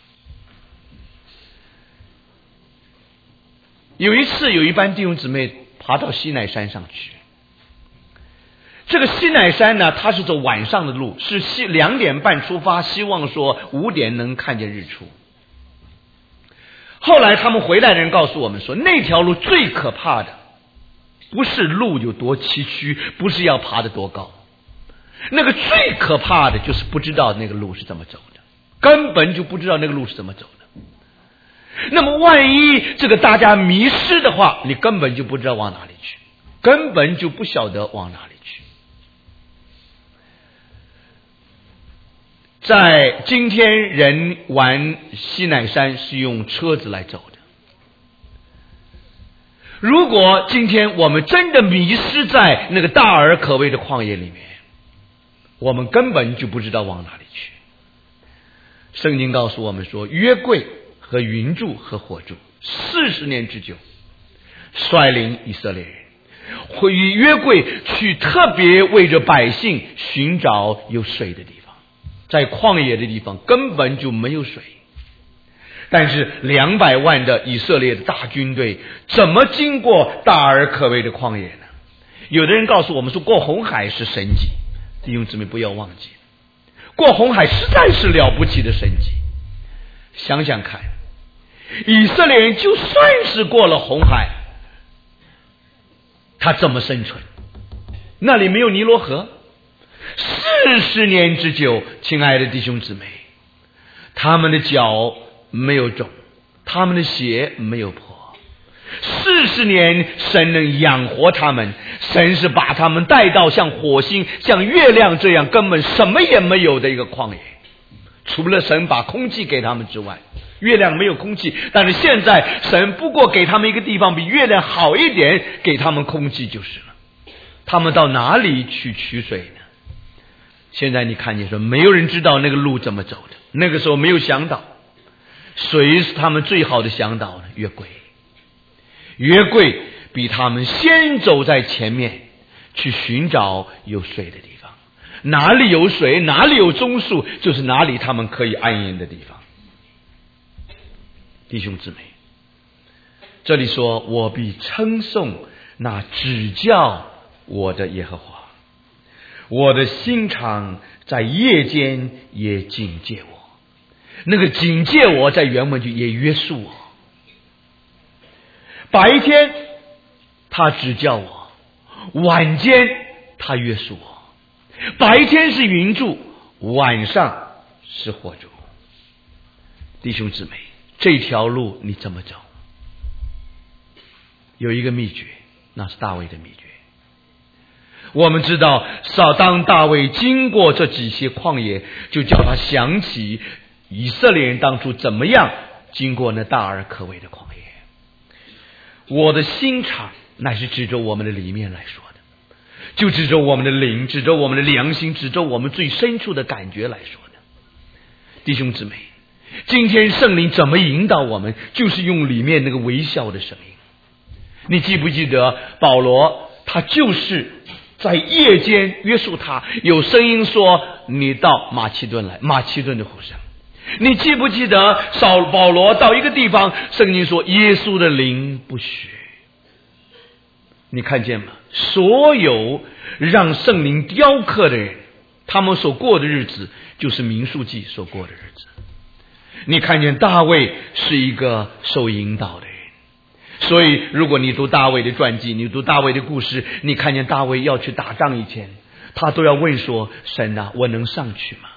有一次有一班弟兄姊妹爬到西乃山上去。这个西乃山呢，它是走晚上的路，是西两点半出发，希望说五点能看见日出。后来他们回来的人告诉我们说，那条路最可怕的不是路有多崎岖，不是要爬得多高，那个最可怕的就是不知道那个路是怎么走的，根本就不知道那个路是怎么走的。那么万一这个大家迷失的话，你根本就不知道往哪里去，根本就不晓得往哪里去。在今天人玩西乃山是用车子来走的。如果今天我们真的迷失在那个大而可畏的旷野里面，我们根本就不知道往哪里去。圣经告诉我们说，约柜和云柱和火柱四十年之久，率领以色列人会与约柜去特别为着百姓寻找有水的地方。在旷野的地方根本就没有水，但是两百万的以色列的大军队怎么经过大而可畏的旷野呢？有的人告诉我们说，过红海是神迹。弟兄姊妹不要忘记，过红海实在是了不起的神迹。想想看，以色列人就算是过了红海，他怎么生存？那里没有尼罗河，四十年之久。亲爱的弟兄姊妹，他们的脚没有肿，他们的鞋没有破。四十年神能养活他们，神是把他们带到像火星像月亮这样根本什么也没有的一个旷野，除了神把空气给他们之外，月亮没有空气，但是现在神不过给他们一个地方比月亮好一点，给他们空气就是了。他们到哪里去取水呢？现在你看见说没有人知道那个路怎么走的，那个时候没有向导，谁是他们最好的向导呢？约柜。约柜比他们先走在前面，去寻找有水的地方。哪里有水，哪里有棕树，就是哪里他们可以安营的地方。弟兄姊妹，这里说，我必称颂那指教我的耶和华，我的心肠在夜间也警戒我。那个警戒我在原文就也约束我。白天他指教我，晚间他约束我。白天是云柱，晚上是火柱。弟兄姊妹，这条路你怎么走？有一个秘诀，那是大卫的秘诀。 我们知道，少当大卫经过这几些旷野，就叫他想起以色列人当初怎么样经过那大而可畏的旷野。我的心肠乃是指着我们的里面来说的，就指着我们的灵，指着我们的良心，指着我们最深处的感觉来说的。弟兄姊妹，今天圣灵怎么引导我们，就是用里面那个微笑的声音。你记不记得保罗他就是在夜间约束他，有声音说你到马其顿来，马其顿的呼声。你记不记得扫保罗到一个地方，圣经说耶稣的灵不许。你看见吗？所有让圣灵雕刻的人，他们所过的日子就是民数记所过的日子。你看见大卫是一个受引导的人，所以如果你读大卫的传记，你读大卫的故事，你看见大卫要去打仗以前，他都要问说，神啊，我能上去吗？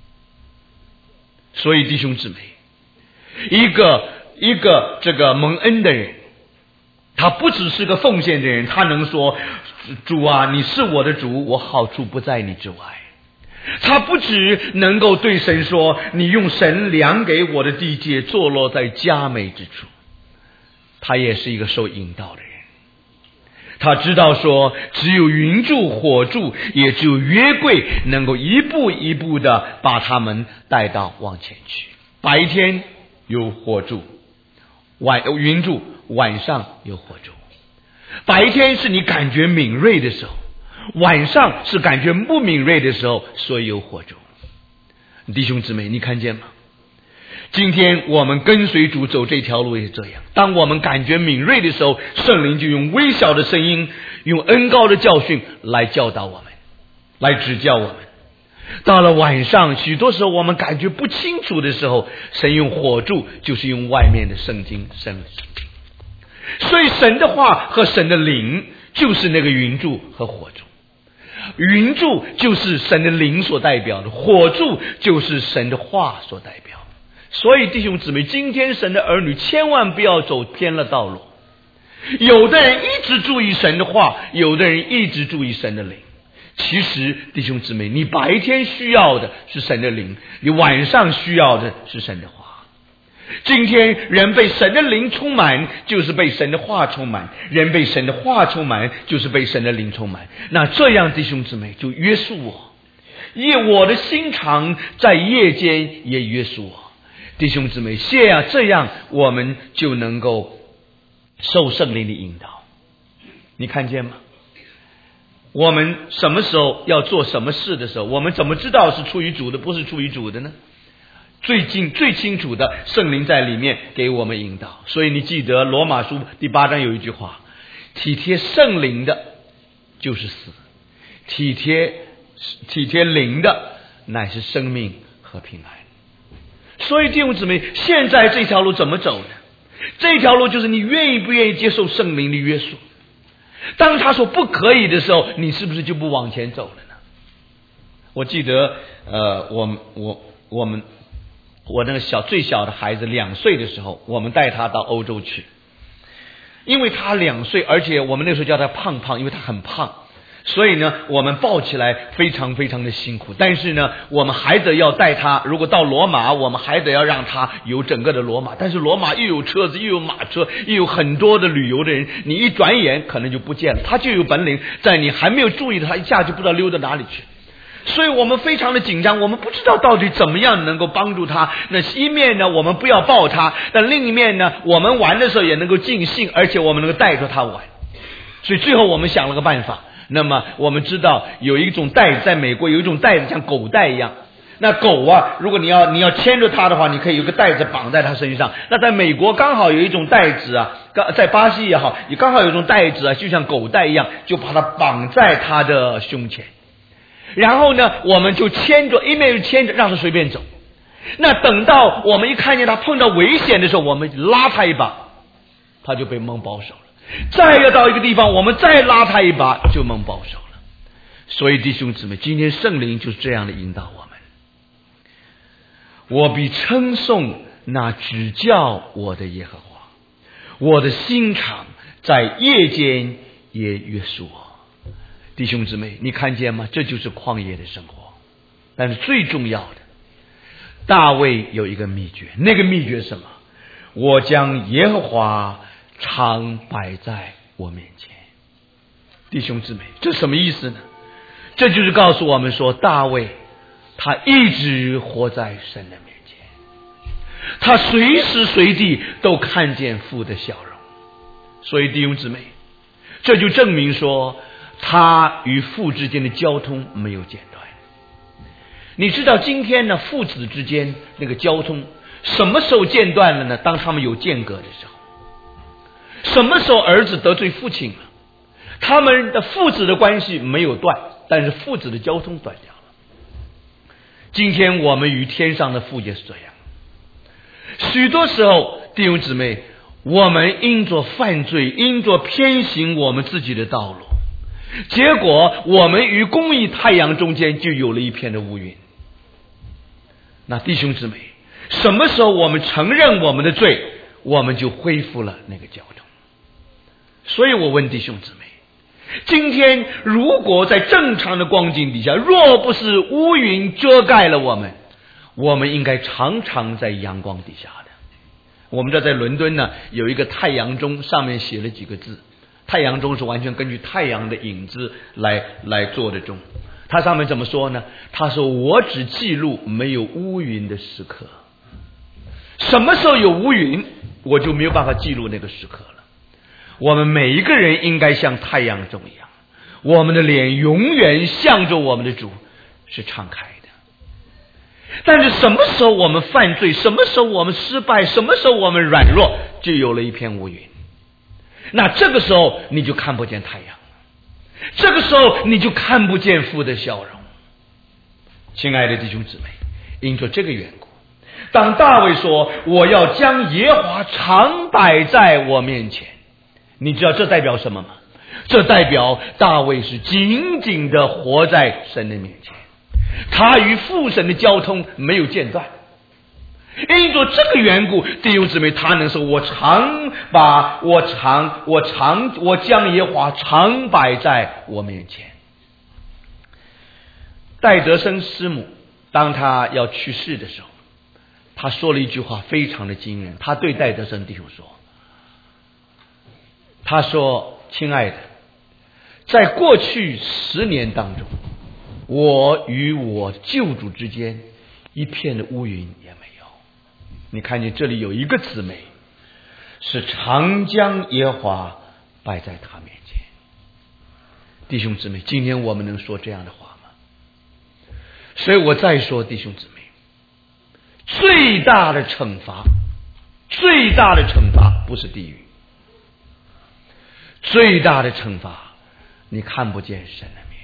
所以弟兄姊妹，一个一个这个蒙恩的人，他不只是个奉献的人，他能说，主啊，你是我的主，我好处不在你之外。他不只能够对神说，你用神量给我的地界坐落在佳美之处，他也是一个受引导的人。他知道说，只有云柱火柱，也只有约柜能够一步一步的把他们带到往前去。白天有火柱，晚云柱，晚上有火柱。白天是你感觉敏锐的时候，晚上是感觉不敏锐的时候，所以有火柱。弟兄姊妹，你看见吗？今天我们跟随主走这条路也是这样，当我们感觉敏锐的时候，圣灵就用微小的声音，用恩膏的教训来教导我们，来指教我们。到了晚上，许多时候我们感觉不清楚的时候，神用火柱，就是用外面的圣经圣经。所以神的话和神的灵就是那个云柱和火柱。云柱就是神的灵所代表的，火柱就是神的话所代表的。所以弟兄姊妹，今天神的儿女千万不要走偏了道路。有的人一直注意神的话，有的人一直注意神的灵。其实弟兄姊妹，你白天需要的是神的灵，你晚上需要的是神的话。今天人被神的灵充满，就是被神的话充满；人被神的话充满，就是被神的灵充满。那这样弟兄姊妹就约束我，夜我的心肠在夜间也约束我。弟兄姊妹，谢啊，这样我们就能够受圣灵的引导。你看见吗？我们什么时候要做什么事的时候，我们怎么知道是出于主的，不是出于主的呢？最近最清楚的，圣灵在里面给我们引导。所以你记得罗马书第八章有一句话，体贴圣灵的就是死，体贴体贴灵的乃是生命和平安。所以弟兄姊妹，现在这条路怎么走呢？这条路就是你愿意不愿意接受圣灵的约束。当他说不可以的时候，你是不是就不往前走了呢？我记得呃，我我我们我那个小最小的孩子两岁的时候，我们带他到欧洲去，因为他两岁，而且我们那时候叫他胖胖，因为他很胖，所以呢我们抱起来非常非常的辛苦。但是呢我们还得要带他，如果到罗马，我们还得要让他游整个的罗马。但是罗马又有车子，又有马车，又有很多的旅游的人，你一转眼可能就不见了。他就有本领，在你还没有注意的，他一下就不知道溜到哪里去。所以我们非常的紧张，我们不知道到底怎么样能够帮助他。那一面呢我们不要抱他，但另一面呢我们玩的时候也能够尽兴，而且我们能够带着他玩。所以最后我们想了个办法。那么我们知道有一种带子，在美国有一种带子像狗带一样，那狗啊，如果你要你要牵着它的话，你可以有个带子绑在它身上。那在美国刚好有一种带子啊，在巴西也好，也刚好有一种带子啊，就像狗带一样，就把它绑在它的胸前。然后呢我们就牵着，一面就牵着让它随便走。那等到我们一看见它碰到危险的时候，我们拉它一把，它就被蒙保守了。再要到一个地方，我们再拉它一把，就蒙保守了。所以弟兄姊妹，今天圣灵就是这样的引导我们。我必称颂那指教我的耶和华，我的心肠在夜间也约束我。 弟兄姊妹，你看见吗？这就是旷野的生活。但是最重要的，大卫有一个秘诀，那个秘诀是什么？我将耶和华常摆在我面前。弟兄姊妹，这什么意思呢？这就是告诉我们说，大卫他一直活在神的面前，他随时随地都看见父的笑容。所以弟兄姊妹，这就证明说他与父之间的交通没有间断。你知道今天呢，父子之间那个交通什么时候间断了呢？当他们有间隔的时候。什么时候儿子得罪父亲了？他们的父子的关系没有断，但是父子的交通断掉了。今天我们与天上的父也是这样。许多时候弟兄姊妹，我们因着犯罪，因着偏行我们自己的道路，结果我们与公义太阳中间就有了一片的乌云。那弟兄姊妹，什么时候我们承认我们的罪，我们就恢复了那个交通。所以我问弟兄姊妹，今天如果在正常的光景底下，若不是乌云遮盖了我们，我们应该常常在阳光底下的。我们这在伦敦呢，有一个太阳钟，上面写了几个字。太阳钟是完全根据太阳的影子来来做的钟。它上面怎么说呢？他说我只记录没有乌云的时刻。什么时候有乌云，我就没有办法记录那个时刻了。我们每一个人应该像太阳钟一样，我们的脸永远向着我们的主是敞开的。但是什么时候我们犯罪，什么时候我们失败，什么时候我们软弱，就有了一片乌云。那这个时候你就看不见太阳了，这个时候你就看不见父的笑容。亲爱的弟兄姊妹，因着这个缘故，当大卫说我要将耶和华常摆在我面前，你知道这代表什么吗？这代表大卫是紧紧的活在神的面前，他与父神的交通没有间断。因着这个缘故，弟兄姊妹，他能说我常把我常我常我将耶和华常摆在我面前。戴德生师母当他要去世的时候，他说了一句话非常的惊人。他对戴德生弟兄说，他说亲爱的，在过去十年当中，我与我救主之间一片的乌云也没有。你看见这里有一个姊妹是常将耶和华摆在他面前。弟兄姊妹，今天我们能说这样的话吗？所以我再说，弟兄姊妹，最大的惩罚，最大的惩罚不是地狱，最大的惩罚你看不见神的面。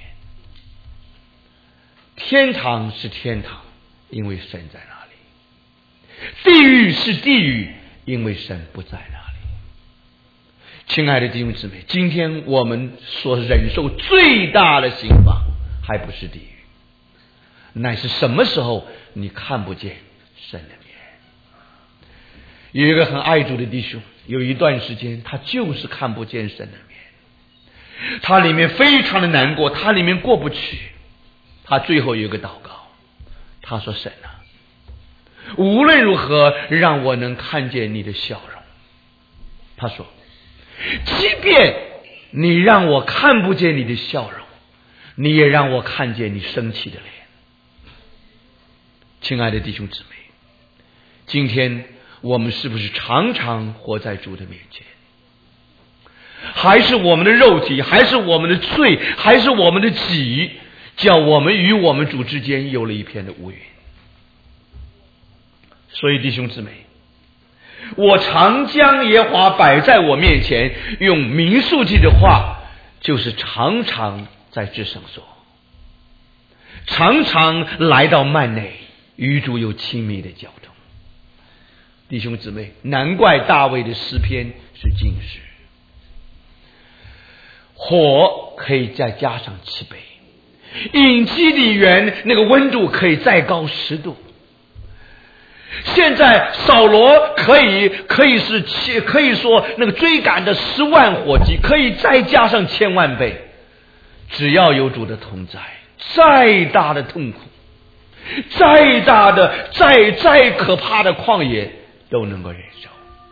天堂是天堂，因为神在那里；地狱是地狱，因为神不在那里。亲爱的弟兄姊妹，今天我们所忍受最大的刑罚还不是地狱，乃是什么时候你看不见神的面。有一个很爱主的弟兄，有一段时间他就是看不见神的面，他里面非常的难过，他里面过不去。他最后有一个祷告，他说神啊，无论如何让我能看见你的笑容。他说即便你让我看不见你的笑容，你也让我看见你生气的脸。亲爱的弟兄姊妹，今天我们是不是常常活在主的面前？还是我们的肉体，还是我们的罪，还是我们的己，叫我们与我们主之间有了一片的乌云？所以弟兄姊妹，我常将耶和华摆在我面前，用民数记的话，就是常常在至圣所，常常来到幔内，与主有亲密的交通。弟兄姊妹，难怪大卫的诗篇是禁诗。火可以再加上七倍，引基底园那个温度可以再高十度。现在扫罗可以可以是可以说那个追赶的十万火急，可以再加上千万倍。 只要有主的同在，再大的痛苦，再大的再再可怕的旷野都能够忍受。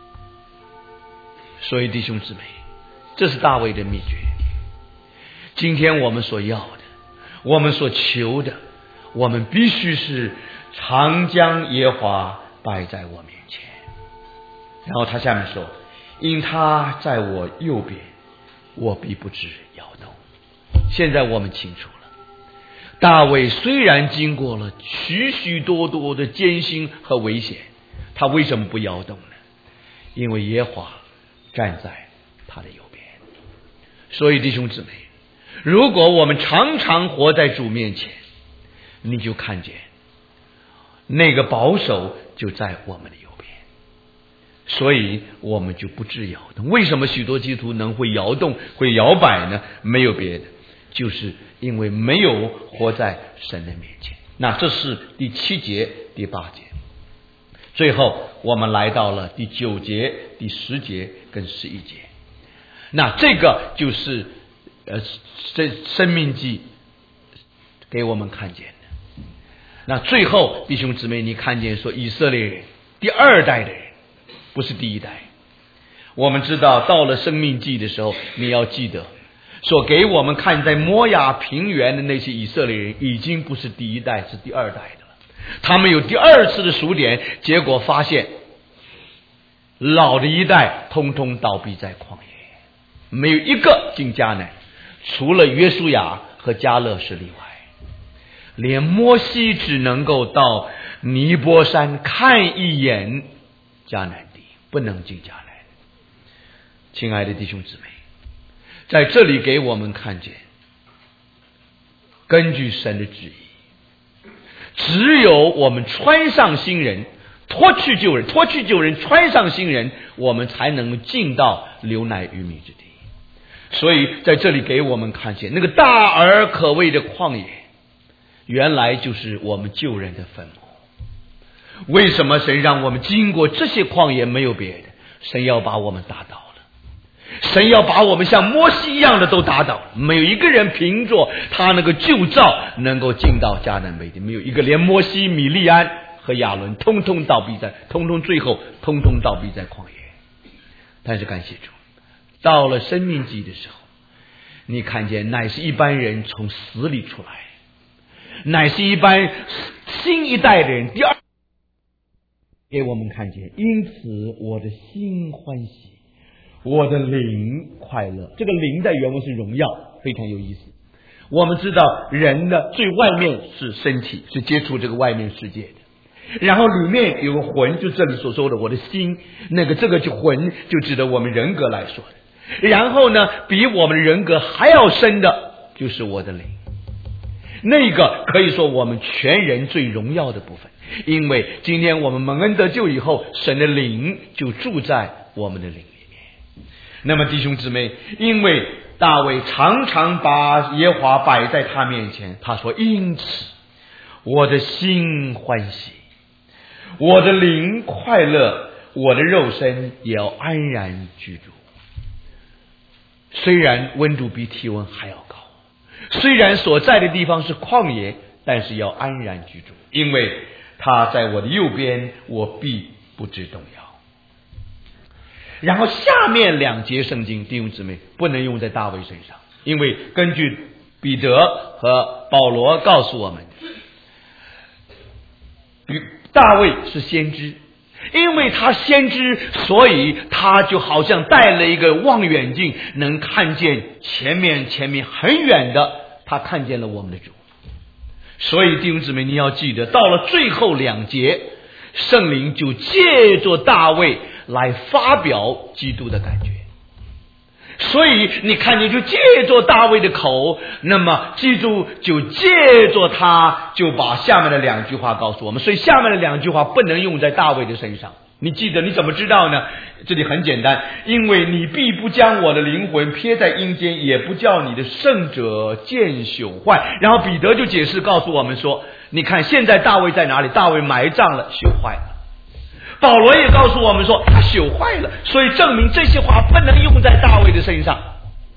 所以弟兄姊妹，这是大卫的秘诀。今天我们所要的，我们所求的，我们必须是常将耶和华摆在我面前。然后他下面说，因他在我右边，我必不致摇动。现在我们清楚了，大卫虽然经过了许许多多的艰辛和危险，他为什么不摇动呢？因为耶和华站在他的右边。所以弟兄姊妹，如果我们常常活在主面前，你就看见那个保守就在我们的右边，所以我们就不致摇动。为什么许多基督徒能会摇动会摇摆呢？没有别的，就是因为没有活在神的面前。那这是第七节第八节。最后我们来到了第九节第十节跟十一节。那这个就是呃这申命记给我们看见的。那最后弟兄姊妹，你看见说以色列人第二代的人，不是第一代。我们知道到了申命记的时候，你要记得所给我们看在摩亚平原的那些以色列人已经不是第一代，是第二代的了。他们有第二次的数点，结果发现老的一代通通倒闭在旷野，没有一个进迦南，除了约书亚和迦勒是例外。连摩西只能够到尼波山看一眼迦南地，不能进迦南。亲爱的弟兄姊妹，在这里给我们看见，根据神的旨意，只有我们穿上新人，脱去旧人，脱去旧人，穿上新人，我们才能进到流奶与蜜之地。所以在这里给我们看见，那个大而可畏的旷野，原来就是我们旧人的坟墓。为什么神让我们经过这些旷野？没有别的，神要把我们打倒了，神要把我们像摩西一样的都打倒了。没有一个人凭着他那个旧造能够进到迦南美地，没有一个，连摩西、米利安和亚伦通通倒闭在，通通最后通通倒闭在旷野。但是感谢主，到了申命记的时候，你看见乃是一般人从死里出来，乃是一般新一代的人。第二，给我们看见，因此我的心欢喜，我的灵快乐。这个灵在原文是荣耀，非常有意思。我们知道人的最外面是身体，是接触这个外面世界的，然后里面有个魂，就这里所说的我的心，那个这个就魂就指的我们人格来说的。然后呢，比我们人格还要深的就是我的灵，那个可以说我们全人最荣耀的部分。因为今天我们蒙恩得救以后，神的灵就住在我们的灵里面。那么弟兄姊妹，因为大卫常常把耶和华摆在他面前，他说，因此我的心欢喜，我的灵快乐，我的肉身也要安然居住。虽然温度比体温还要高，虽然所在的地方是旷野，但是要安然居住，因为他在我的右边，我必不致动摇。然后下面两节圣经，弟兄姊妹，不能用在大卫身上，因为根据彼得和保罗告诉我们，大卫是先知，因为他先知，所以他就好像带了一个望远镜，能看见前面前面很远的，他看见了我们的主。所以弟兄姊妹，你要记得，到了最后两节，圣灵就借着大卫来发表基督的感觉。所以你看，你就借着大卫的口，那么基督就借着他，就把下面的两句话告诉我们。所以下面的两句话不能用在大卫的身上。你记得，你怎么知道呢？这里很简单，因为你必不将我的灵魂撇在阴间，也不叫你的圣者见朽坏。然后彼得就解释告诉我们说，你看现在大卫在哪里？大卫埋葬了，朽坏了。保罗也告诉我们说他朽坏了，所以证明这些话不能用在大卫的身上。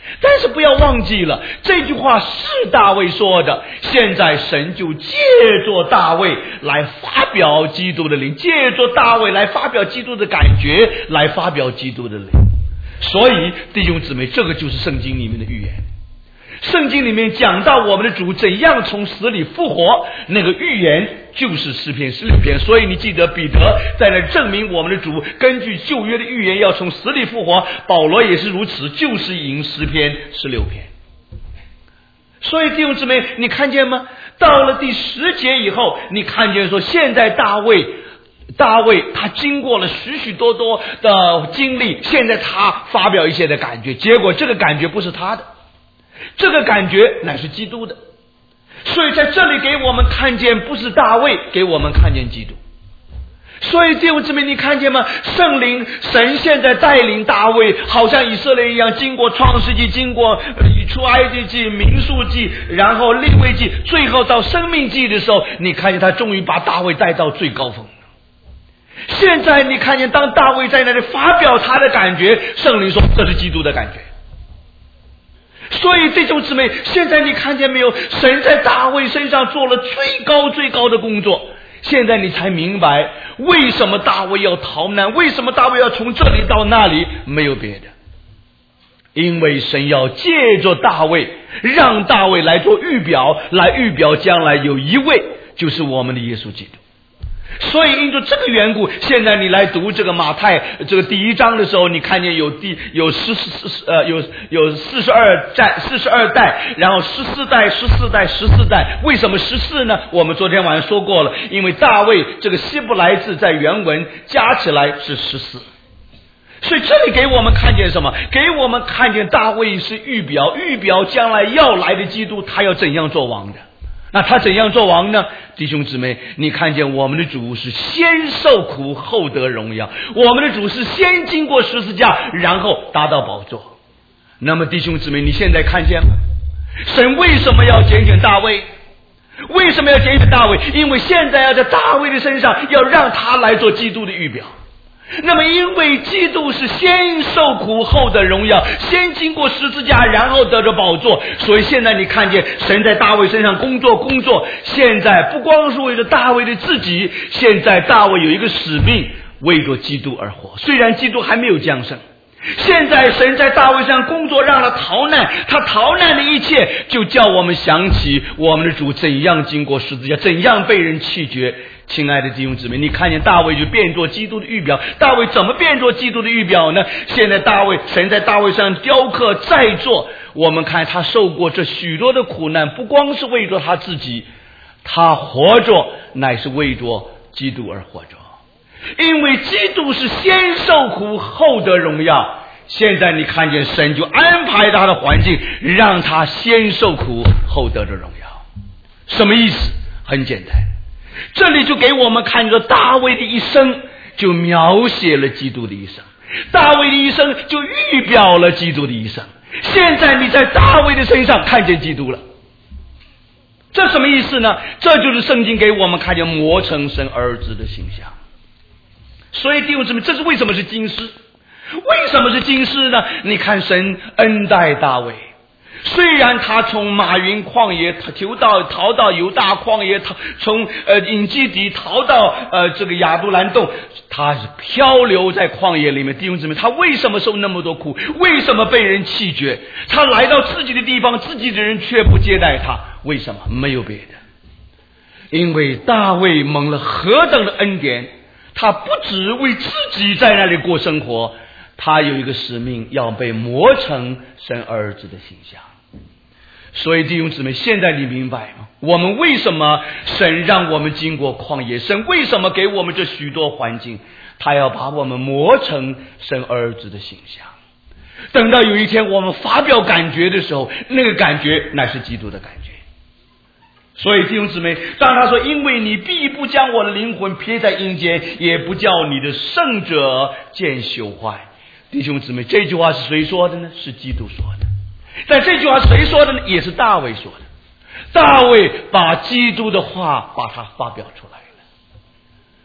但是不要忘记了，这句话是大卫说的，现在神就借着大卫来发表基督的灵，借着大卫来发表基督的感觉，来发表基督的灵。所以弟兄姊妹，这个就是圣经里面的预言。圣经里面讲到我们的主怎样从死里复活，那个预言就是诗篇十六篇。所以你记得彼得在那证明我们的主根据旧约的预言要从死里复活，保罗也是如此，就是引诗篇十六篇。所以弟兄姊妹，你看见吗？到了第十节以后，你看见说现在大卫大卫他经过了许许多多的经历，现在他发表一些的感觉，结果这个感觉不是他的，这个感觉乃是基督的。所以在这里给我们看见不是大卫，给我们看见基督。所以弟兄姊妹，你看见吗？圣灵神现在带领大卫，好像以色列一样，经过创世纪，经过出埃及记、民数记，然后利未记，最后到生命记的时候，你看见他终于把大卫带到最高峰。现在你看见当大卫在那里发表他的感觉，圣灵说这是基督的感觉。所以弟兄姊妹，现在你看见没有？神在大卫身上做了最高最高的工作。现在你才明白为什么大卫要逃难，为什么大卫要从这里到那里，没有别的，因为神要借着大卫，让大卫来做预表，来预表将来有一位就是我们的耶稣基督。所以因着这个缘故，现在你来读这个马太这个第一章的时候，你看见有第有十四呃有有四十二代四十二代，然后十四代十四代十四代。为什么十四呢？我们昨天晚上说过了，因为大卫这个希伯来字在原文加起来是十四。所以这里给我们看见什么？给我们看见大卫是预表，预表将来要来的基督，他要怎样做王的。那他怎样做王呢？弟兄姊妹，你看见我们的主是先受苦后得荣耀，我们的主是先经过十字架，然后达到宝座。那么弟兄姊妹，你现在看见了神为什么要拣选大卫？为什么要拣选大卫？因为现在要在大卫的身上要让他来做基督的预表。那么因为基督是先受苦后的荣耀，先经过十字架，然后得着宝座，所以现在你看见神在大卫身上工作工作，现在不光是为了大卫的自己，现在大卫有一个使命，为着基督而活。虽然基督还没有降生，现在神在大卫上工作，让他逃难，他逃难的一切就叫我们想起我们的主怎样经过十字架，怎样被人弃绝。亲爱的弟兄姊妹，你看见大卫就变作基督的预表。大卫怎么变作基督的预表呢？现在大卫神在大卫上雕刻再做，我们看他受过这许多的苦难，不光是为着他自己，他活着乃是为着基督而活着。因为基督是先受苦后得荣耀，现在你看见神就安排他的环境，让他先受苦后得着荣耀。什么意思？很简单，这里就给我们看着大卫的一生，就描写了基督的一生，大卫的一生就预表了基督的一生。现在你在大卫的身上看见基督了，这什么意思呢？这就是圣经给我们看见磨成神儿子的形象。所以弟兄姊妹，这是为什么是金狮？为什么是金狮呢？你看神恩待大卫，虽然他从马云旷野逃到逃到犹大旷野，逃从呃隐基底逃到呃这个亚杜兰洞，他是漂流在旷野里面。弟兄姊妹，他为什么受那么多苦？为什么被人弃绝？他来到自己的地方，自己的人却不接待他，为什么？没有别的，因为大卫蒙了何等的恩典，他不只为自己在那里过生活，他有一个使命，要被磨成神儿子的形象。所以弟兄姊妹，现在你明白吗？我们为什么神让我们经过旷野？神为什么给我们这许多环境？他要把我们磨成神儿子的形象。等到有一天我们发表感觉的时候，那个感觉乃是基督的感觉。所以弟兄姊妹，当他说因为你必不将我的灵魂撇在阴间，也不叫你的圣者见朽坏。弟兄姊妹，这句话是谁说的呢？是基督说的。但这句话谁说的呢？也是大卫说的。大卫把基督的话把它发表出来了。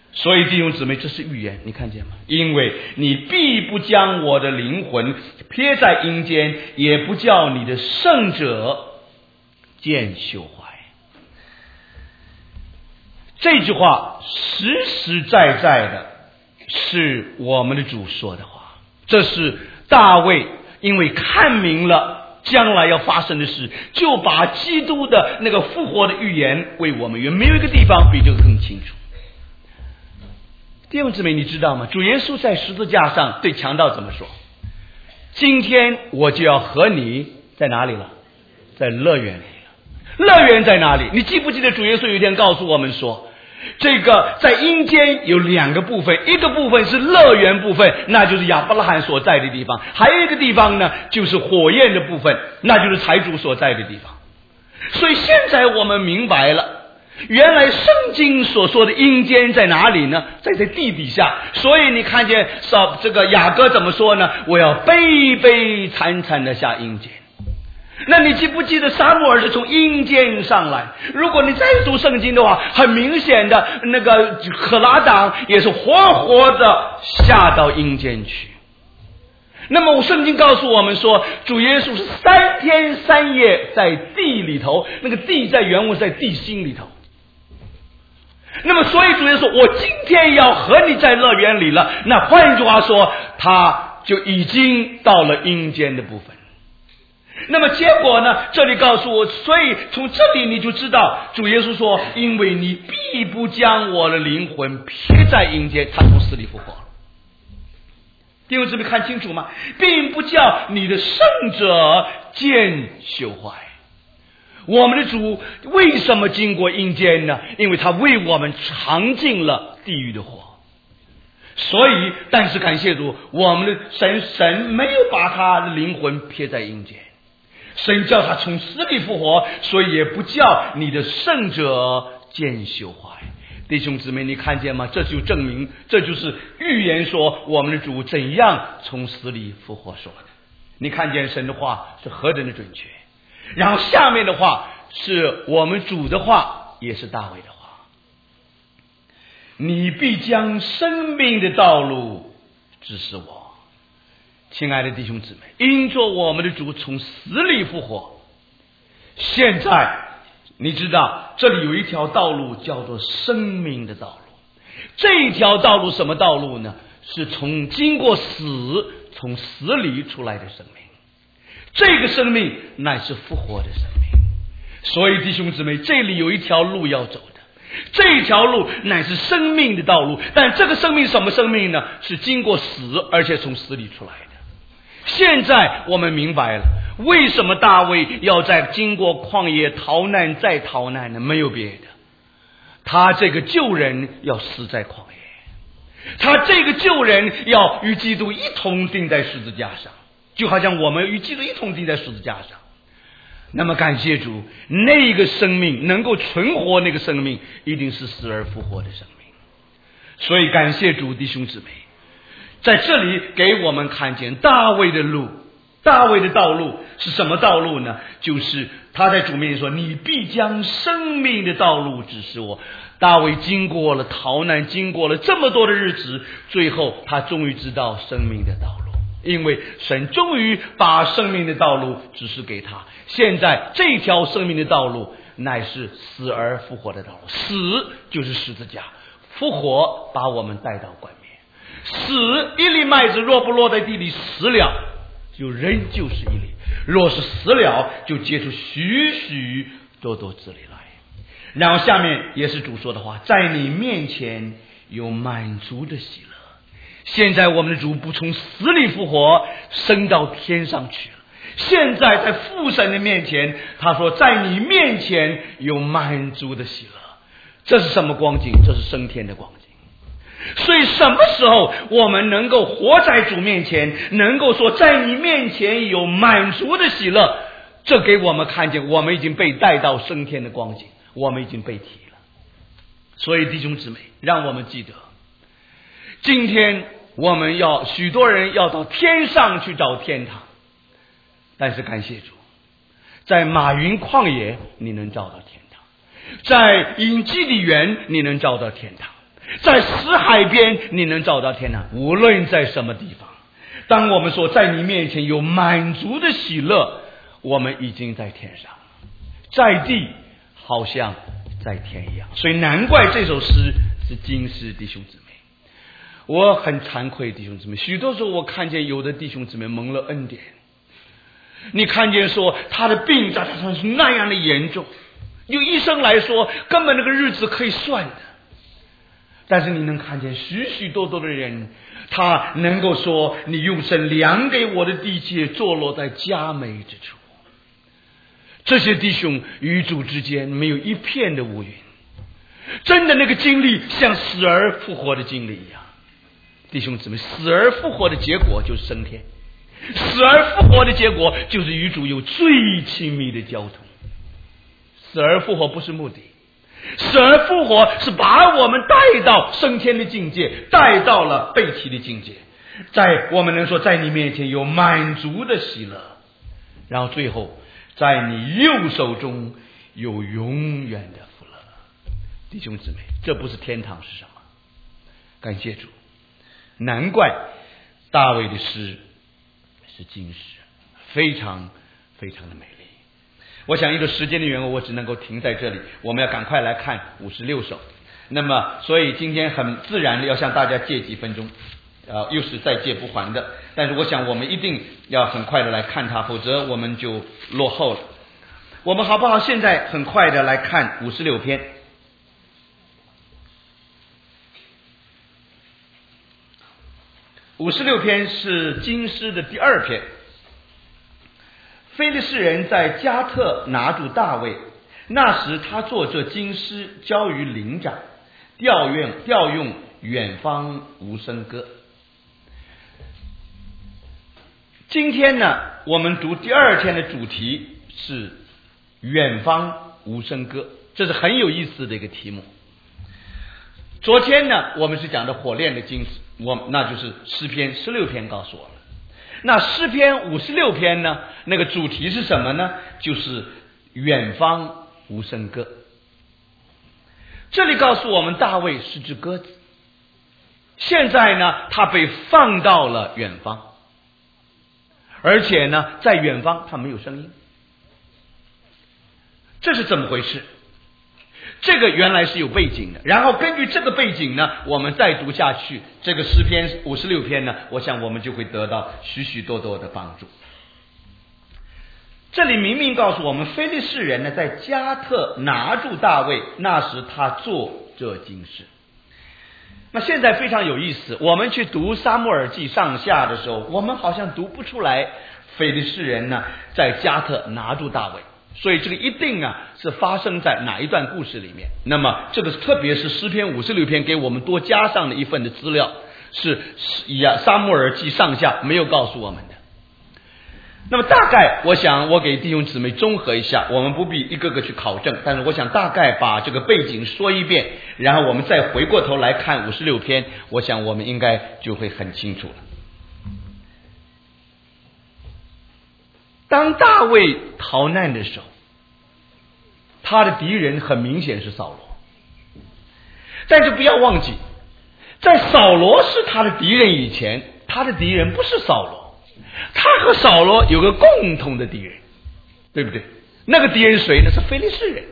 所以弟兄姊妹，这是预言，你看见吗？因为你必不将我的灵魂撇在阴间，也不叫你的圣者见羞怀。这句话实实在在的是我们的主说的话，这是大卫因为看明了将来要发生的事，就把基督的那个复活的预言为我们，也没有一个地方比这个更清楚。弟兄姊妹，你知道吗？主耶稣在十字架上对强盗怎么说？今天我就要和你在哪里了？在乐园里了。乐园在哪里？你记不记得主耶稣有一天告诉我们说，这个在阴间有两个部分，一个部分是乐园部分，那就是亚伯拉罕所在的地方，还有一个地方呢，就是火焰的部分，那就是财主所在的地方。所以现在我们明白了，原来圣经所说的阴间在哪里呢？在在地底下。所以你看见这个雅各怎么说呢？我要悲悲惨惨的下阴间。那你记不记得撒母耳是从阴间上来？如果你再读圣经的话，很明显的那个可拉党也是活活的下到阴间去。那么圣经告诉我们说，主耶稣是三天三夜在地里头，那个地在原文是在地心里头。那么所以主耶稣说，我今天要和你在乐园里了。那换句话说，他就已经到了阴间的部分。那么结果呢？这里告诉我，所以从这里你就知道，主耶稣说，因为你必不将我的灵魂撇在阴间，他从死里复活了。弟兄姊妹看清楚吗？并不叫你的圣者见羞怀。我们的主为什么经过阴间呢？因为他为我们尝尽了地狱的火。所以但是感谢主，我们的神神没有把他的灵魂撇在阴间，神叫他从死里复活，所以也不叫你的圣者见羞怀。弟兄姊妹，你看见吗？这就证明，这就是预言说我们的主怎样从死里复活说的。你看见神的话是何等的准确。然后下面的话是我们主的话，也是大卫的话，你必将生命的道路指示我。亲爱的弟兄姊妹，因着我们的主从死里复活，现在你知道这里有一条道路叫做生命的道路。这一条道路什么道路呢？是从经过死，从死里出来的生命。这个生命乃是复活的生命。所以弟兄姊妹，这里有一条路要走的，这条路乃是生命的道路。但这个生命什么生命呢？是经过死，而且从死里出来的。现在我们明白了，为什么大卫要在经过旷野逃难再逃难呢？没有别的，他这个救人要死在旷野，他这个救人要与基督一同钉在十字架上，就好像我们与基督一同钉在十字架上。那么感谢主，那个生命能够存活，那个生命一定是死而复活的生命。所以感谢主，弟兄姊妹，在这里给我们看见大卫的路，大卫的道路是什么道路呢？就是他在主面前说，你必将生命的道路指示我。大卫经过了逃难，经过了这么多的日子，最后他终于知道生命的道路，因为神终于把生命的道路指示给他。现在这条生命的道路乃是死而复活的道路，死就是十字架，复活把我们带到冠冕。死，一粒麦子若不落在地里死了，就仍旧是一粒；若是死了，就结出许许多多子粒来。然后下面也是主说的话，在你面前有满足的喜乐。现在我们的主不从死里复活，升到天上去了。现在在父神的面前，他说在你面前有满足的喜乐。这是什么光景？这是升天的光景。所以什么时候我们能够活在主面前，能够说在你面前有满足的喜乐，这给我们看见我们已经被带到升天的光景，我们已经被提了。所以弟兄姊妹，让我们记得，今天我们要许多人要到天上去找天堂，但是感谢主，在马云旷野你能找到天堂，在隐基底园你能找到天堂， 在死海边你能找到天堂，无论在什么地方。当我们说在你面前有满足的喜乐，我们已经在天上，在地好像在天一样。所以难怪这首诗是经诗，弟兄姊妹。我很惭愧，弟兄姊妹，许多时候我看见有的弟兄姊妹蒙了恩典，你看见说他的病在他身上是那样的严重，有医生来说根本那个日子可以算的，但是你能看见许许多多的人，他能够说你用神量给我的地界坐落在佳美之处。这些弟兄与主之间没有一片的乌云，真的那个经历像死而复活的经历一样。弟兄姊妹，死而复活的结果就是升天，死而复活的结果就是与主有最亲密的交通。死而复活不是目的，死而复活是把我们带到升天的境界，带到了被提的境界，在我们能说在你面前有满足的喜乐，然后最后在你右手中有永远的福乐。弟兄姊妹，这不是天堂是什么？感谢主，难怪大卫的诗是经诗，非常非常的美丽。我想因为时间的缘故，我只能够停在这里，我们要赶快来看五十六首。那么所以今天很自然的要向大家借几分钟，呃，又是再借不还的，但是我想我们一定要很快的来看它，否则我们就落后了。我们好不好现在很快的来看五十六篇。五十六篇是经诗的第二篇。非利士人在加特拿住大卫，那时他作这经诗交于灵长，调用调用远方无声歌。今天呢，我们读第二天的主题是远方无声歌，这是很有意思的一个题目。昨天呢，我们是讲的火炼的经诗，我那就是诗篇十六篇告诉我们。那诗篇五十六篇呢，那个主题是什么呢？就是远方无声歌。这里告诉我们大卫是只鸽子，现在呢他被放到了远方，而且呢在远方他没有声音，这是怎么回事？这个原来是有背景的，然后根据这个背景呢，我们再读下去这个诗篇五十六篇呢，我想我们就会得到许许多多的帮助。这里明明告诉我们，非利士人呢在加特拿住大卫，那时他做这经事。那现在非常有意思，我们去读撒母耳记上下的时候，我们好像读不出来非利士人呢在加特拿住大卫，所以这个一定啊是发生在哪一段故事里面。那么这个特别是诗篇五十六篇给我们多加上了一份的资料，是撒母耳记上下没有告诉我们的。那么大概我想我给弟兄姊妹综合一下，我们不必一个个去考证，但是我想大概把这个背景说一遍，然后我们再回过头来看五十六篇，我想我们应该就会很清楚了。当大卫逃难的时候，他的敌人很明显是扫罗，但是不要忘记，在扫罗是他的敌人以前，他的敌人不是扫罗，他和扫罗有个共同的敌人，对不对？那个敌人谁呢？是非利士人。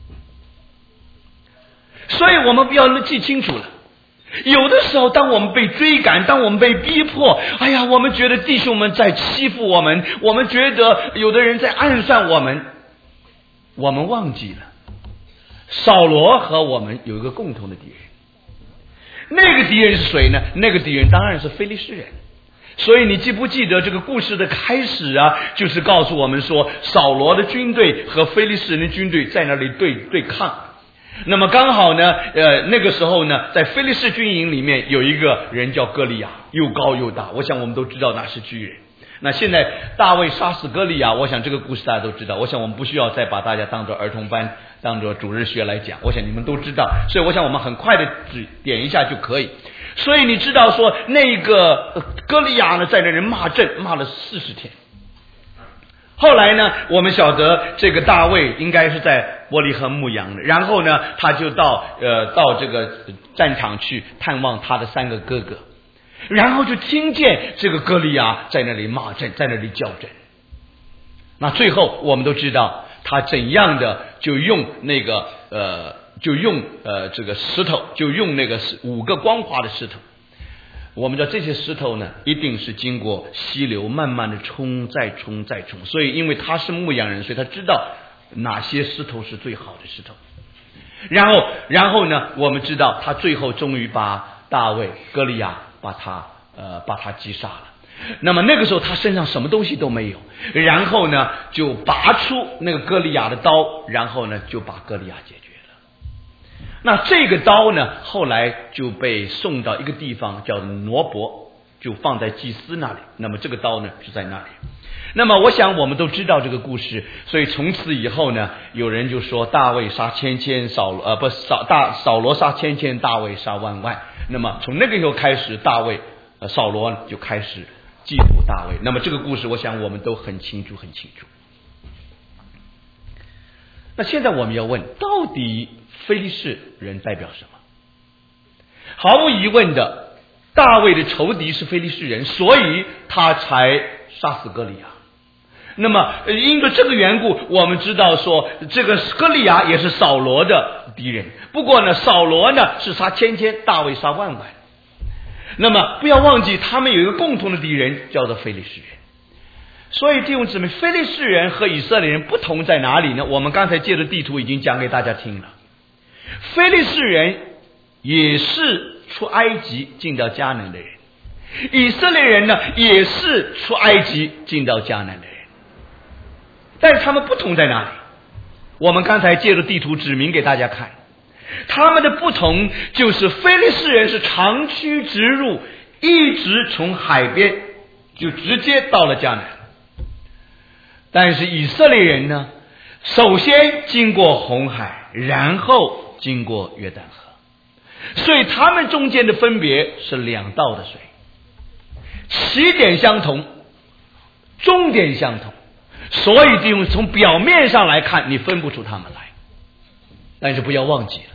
所以我们不要记清楚了，有的时候当我们被追赶，当我们被逼迫，哎呀，我们觉得弟兄们在欺负我们，我们觉得有的人在暗算我们，我们忘记了扫罗和我们有一个共同的敌人。那个敌人是谁呢？那个敌人当然是非利士人。所以你记不记得这个故事的开始啊，就是告诉我们说扫罗的军队和非利士人的军队在那里对对抗。那么刚好呢呃那个时候呢，在非利士军营里面有一个人叫歌利亚，又高又大，我想我们都知道那是巨人。那现在大卫杀死歌利亚，我想这个故事大家都知道，我想我们不需要再把大家当作儿童班当作主日学来讲，我想你们都知道，所以我想我们很快的只点一下就可以。所以你知道说那个歌利亚呢在那人骂阵骂了四十天， 后来呢，我们晓得这个大卫应该是在伯利恒牧羊的，然后呢，他就到呃到这个战场去探望他的三个哥哥，然后就听见这个歌利亚在那里骂阵，在那里叫阵。那最后我们都知道他怎样的就用那个呃就用呃这个石头，就用那个五个光滑的石头。我们知道这些石头呢，一定是经过溪流慢慢的冲，再冲，再冲。所以因为他是牧羊人，所以他知道哪些石头是最好的石头。然后，然后呢，我们知道他最后终于把大卫歌利亚把他呃把他击杀了。那么那个时候他身上什么东西都没有，然后呢就拔出那个歌利亚的刀，然后呢就把歌利亚解决。那这个刀呢，后来就被送到一个地方叫挪伯，就放在祭司那里。那么这个刀呢是在那里。那么我想我们都知道这个故事，所以从此以后呢，有人就说大卫杀千千，扫呃不扫大扫罗杀千千，大卫杀万万。那么从那个时候开始，大卫呃扫罗就开始嫉妒大卫。那么这个故事，我想我们都很清楚，很清楚。那现在我们要问，到底非利士人代表什么？毫无疑问的，大卫的仇敌是非利士人，所以他才杀死歌利亚。那么因着这个缘故，我们知道说这个歌利亚也是扫罗的敌人。不过呢，扫罗呢是杀千千，大卫杀万万。那么不要忘记，他们有一个共同的敌人，叫做非利士人。所以弟兄姊妹，非利士人和以色列人不同在哪里呢？我们刚才借着地图已经讲给大家听了。非利士人也是出埃及进到迦南的人，以色列人呢也是出埃及进到迦南的人，但是他们不同在哪里？我们刚才借着地图指明给大家看，他们的不同就是非利士人是长驱直入，一直从海边就直接到了迦南。但是以色列人呢，首先经过红海，然后经过约旦河，所以他们中间的分别是两道的水，起点相同，终点相同，所以弟兄从表面上来看你分不出他们来，但是不要忘记了，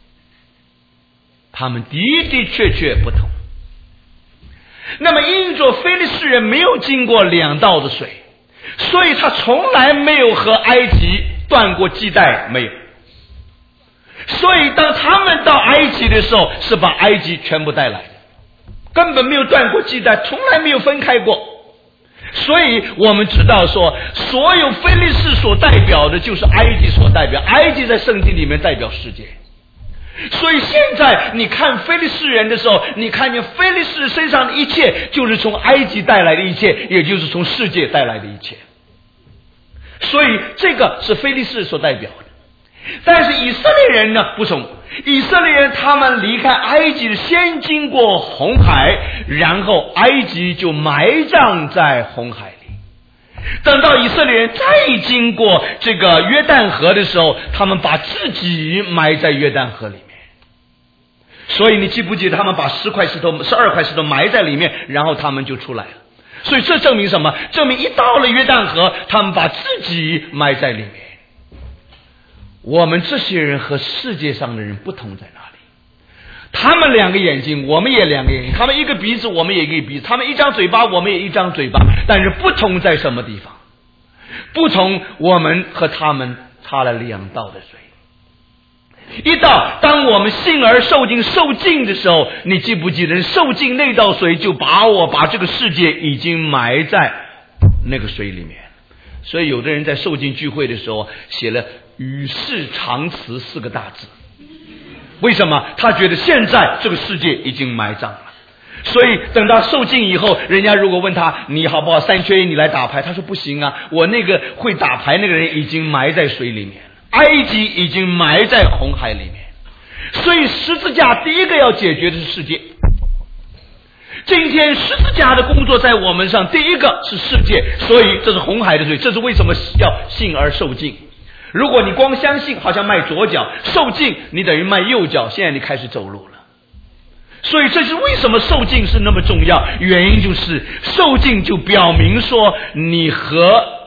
他们的的确确不同。那么因着非利士人没有经过两道的水，所以他从来没有和埃及断过系带，没有。所以当他们到埃及的时候，是把埃及全部带来的，根本没有断过系带，从来没有分开过。所以我们知道说，所有非利士所代表的就是埃及所代表，埃及在圣经里面代表世界。所以现在你看非利士人的时候，你看见非利士身上的一切就是从埃及带来的一切，也就是从世界带来的一切。所以这个是非利士所代表的。但是以色列人呢不同，以色列人他们离开埃及先经过红海，然后埃及就埋葬在红海里。等到以色列人再经过这个约旦河的时候，他们把自己埋在约旦河里面。所以你记不记得他们把十块石头十二块石头埋在里面，然后他们就出来了。所以这证明什么？证明一到了约旦河，他们把自己埋在里面。我们这些人和世界上的人不同在哪里？他们两个眼睛，我们也两个眼睛；他们一个鼻子，我们也一个鼻子；他们一张嘴巴，我们也一张嘴巴。但是不同在什么地方？不同，我们和他们差了两道的水。一道，当我们信而受尽受尽的时候，你记不记得受尽那道水就把我把这个世界已经埋在那个水里面。所以有的人在受尽聚会的时候写了与世长辞四个大字，为什么？他觉得现在这个世界已经埋葬了。所以等到受尽以后，人家如果问他你好不好，三缺一你来打牌，他说不行啊，我那个会打牌那个人已经埋在水里面了，埃及已经埋在红海里面。所以十字架第一个要解决的是世界。今天十字架的工作在我们上，第一个是世界，所以这是红海的水。这是为什么要信而受尽。如果你光相信，好像迈左脚；受尽，你等于迈右脚。现在你开始走路了。所以这是为什么受尽是那么重要，原因就是受尽就表明说你和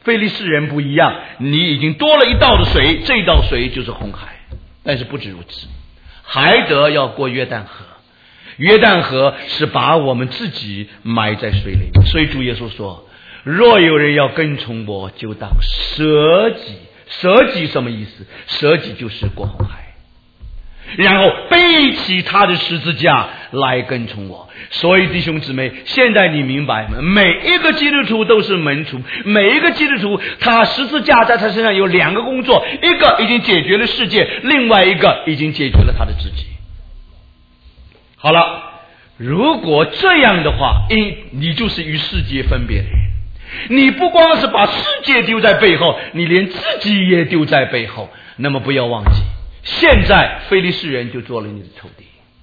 非利士人不一样，你已经多了一道的水，这道水就是红海。但是不止如此，还得要过约旦河，约旦河是把我们自己埋在水里面。所以主耶稣说，若有人要跟从我，就当舍己。舍己什么意思？舍己就是过红海，然后背起他的十字架来跟从我。所以弟兄姊妹，现在你明白吗？每一个基督徒都是门徒，每一个基督徒他十字架在他身上有两个工作，一个已经解决了世界，另外一个已经解决了他的自己。好了，如果这样的话，因你就是与世界分别的人，你不光是把世界丢在背后，你连自己也丢在背后。那么不要忘记，现在非利士人就做了你的仇敌。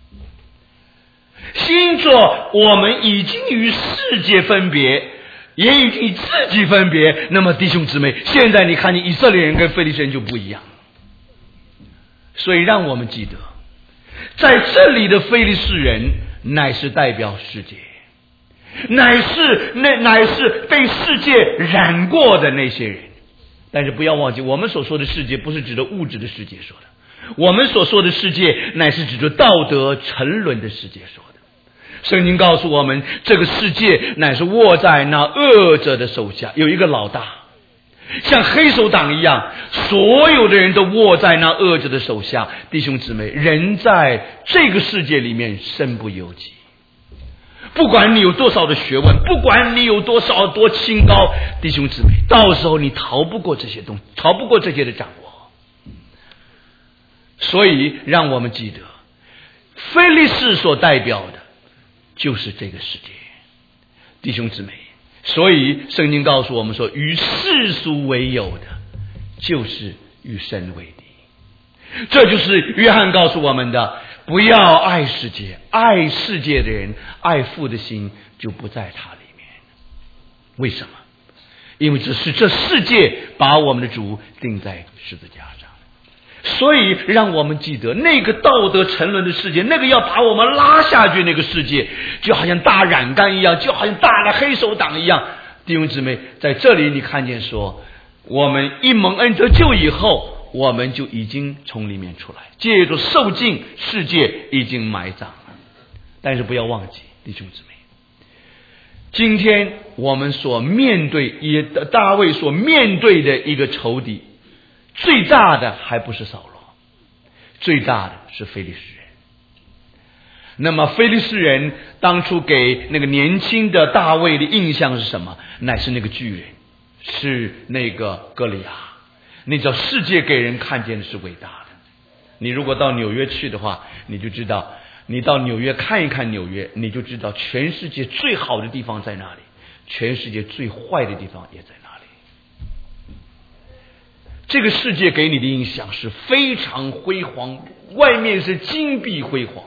星座我们已经与世界分别，也已经与自己分别。那么弟兄姊妹，现在你看见以色列人跟非利士人就不一样。所以让我们记得，在这里的非利士人乃是代表世界，乃是那乃是被世界染过的那些人。但是不要忘记，我们所说的世界不是指的物质的世界说的，我们所说的世界乃是指着道德沉沦的世界说的。圣经告诉我们，这个世界乃是握在那恶者的手下，有一个老大，像黑手党一样，所有的人都握在那恶者的手下。弟兄姊妹，人在这个世界里面身不由己，不管你有多少的学问，不管你有多少多清高，弟兄姊妹，到时候你逃不过这些东西，逃不过这些的掌握。所以让我们记得，非利士所代表的就是这个世界，弟兄姊妹。所以圣经告诉我们说，与世俗为友的就是与神为敌。这就是约翰告诉我们的，不要爱世界，爱世界的人，爱父的心就不在他里面。为什么？因为这是这世界把我们的主钉在十字架上。所以让我们记得，那个道德沉沦的世界，那个要把我们拉下去那个世界，就好像大染缸一样，就好像大的黑手党一样。弟兄姊妹，在这里你看见说，我们一蒙恩得救以后，我们就已经从里面出来，借着受尽，世界已经埋葬了。但是不要忘记，弟兄姊妹，今天我们所面对，也大卫所面对的一个仇敌，最大的还不是扫罗，最大的是非利士人。那么非利士人当初给那个年轻的大卫的印象是什么？乃是那个巨人，是那个歌利亚。那叫世界给人看见的是伟大的。你如果到纽约去的话，你就知道，你到纽约看一看纽约，你就知道全世界最好的地方在哪里，全世界最坏的地方也在哪里。这个世界给你的印象是非常辉煌，外面是金碧辉煌，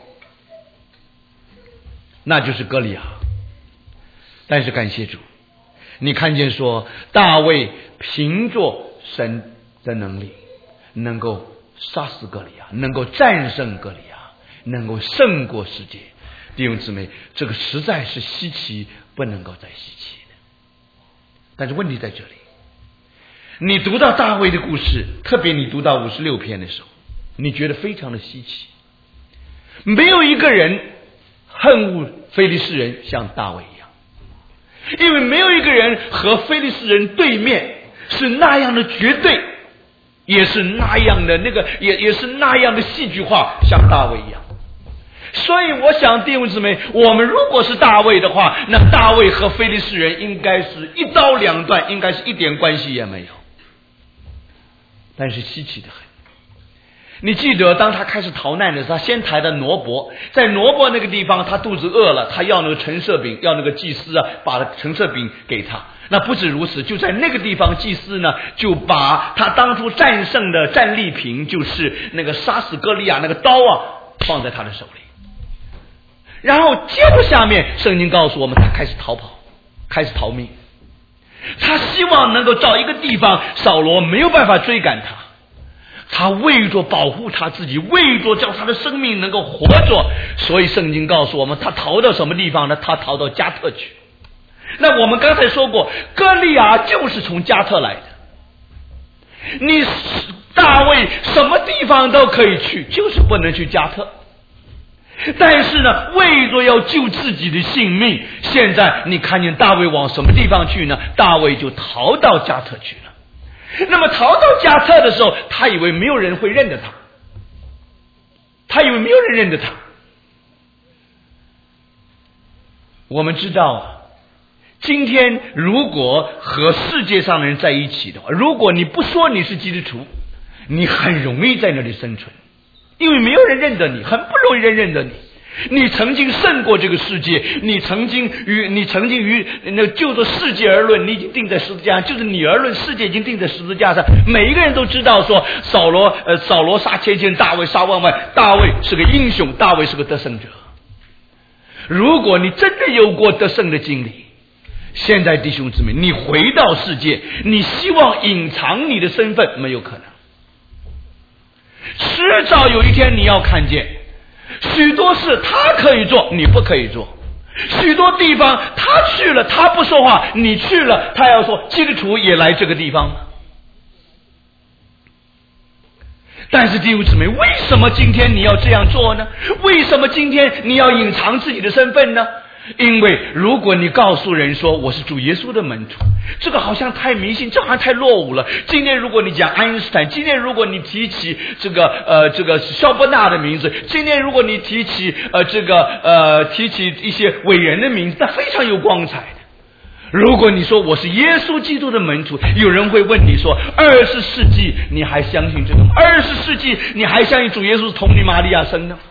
那就是歌利亚。但是感谢主，你看见说大卫凭着神的能力，能够杀死歌利亚，能够战胜歌利亚，能够胜过世界。弟兄姊妹，这个实在是稀奇，不能够再稀奇的。但是问题在这里，你读到大卫的故事，特别你读到五十六篇的时候，你觉得非常的稀奇。没有一个人恨恶非利士人像大卫一样，因为没有一个人和非利士人对面是那样的绝对，也是那样的那个也也是那样的戏剧化，像大卫一样。所以我想弟兄姊妹，我们如果是大卫的话，那大卫和非利士人应该是一刀两断，应该是一点关系也没有。但是稀奇的很，你记得当他开始逃难的时候，他先抬到挪伯，在挪伯那个地方他肚子饿了，他要那个陈设饼，要那个祭司啊把陈设饼给他。那不止如此，就在那个地方，祭司呢就把他当初战胜的战利品，就是那个杀死歌利亚那个刀啊，放在他的手里。然后接着下面圣经告诉我们，他开始逃跑，开始逃命。他希望能够找一个地方，扫罗没有办法追赶他，他为着保护他自己，为着叫他的生命能够活着，所以圣经告诉我们，他逃到什么地方呢？他逃到加特去。 那我们刚才说过，歌利亚就是从加特来的。你大卫什么地方都可以去，就是不能去加特。但是呢，为着要救自己的性命，现在你看见大卫往什么地方去呢？大卫就逃到加特去了。那么逃到加特的时候，他以为没有人会认得他，他以为没有人认得他。我们知道啊，今天如果和世界上的人在一起的话，如果你不说你是基督徒，你很容易在那里生存，因为没有人认得你，很不容易人认得你。你曾经胜过这个世界，你曾经与你曾经与那就着世界而论，你已经定在十字架上，就是你而论，世界已经定在十字架上。每一个人都知道说，扫罗呃扫罗杀千千，大卫杀万万，大卫是个英雄，大卫是个得胜者。如果你真的有过得胜的经历，现在弟兄姊妹，你回到世界，你希望隐藏你的身份，没有可能。迟早有一天你要看见，许多事他可以做，你不可以做；许多地方他去了，他不说话，你去了，他要说基督徒也来这个地方吗？但是弟兄姊妹，为什么今天你要这样做呢？为什么今天你要隐藏自己的身份呢？因为如果你告诉人说我是主耶稣的门徒，这个好像太迷信，这好像太落伍了。今天如果你讲爱因斯坦，今天如果你提起这个呃这个肖伯纳的名字，今天如果你提起呃这个呃提起一些伟人的名字，那非常有光彩的。如果你说我是耶稣基督的门徒，有人会问你说，二十世纪你还相信这个吗？二十世纪你还相信主耶稣是童女玛利亚生的？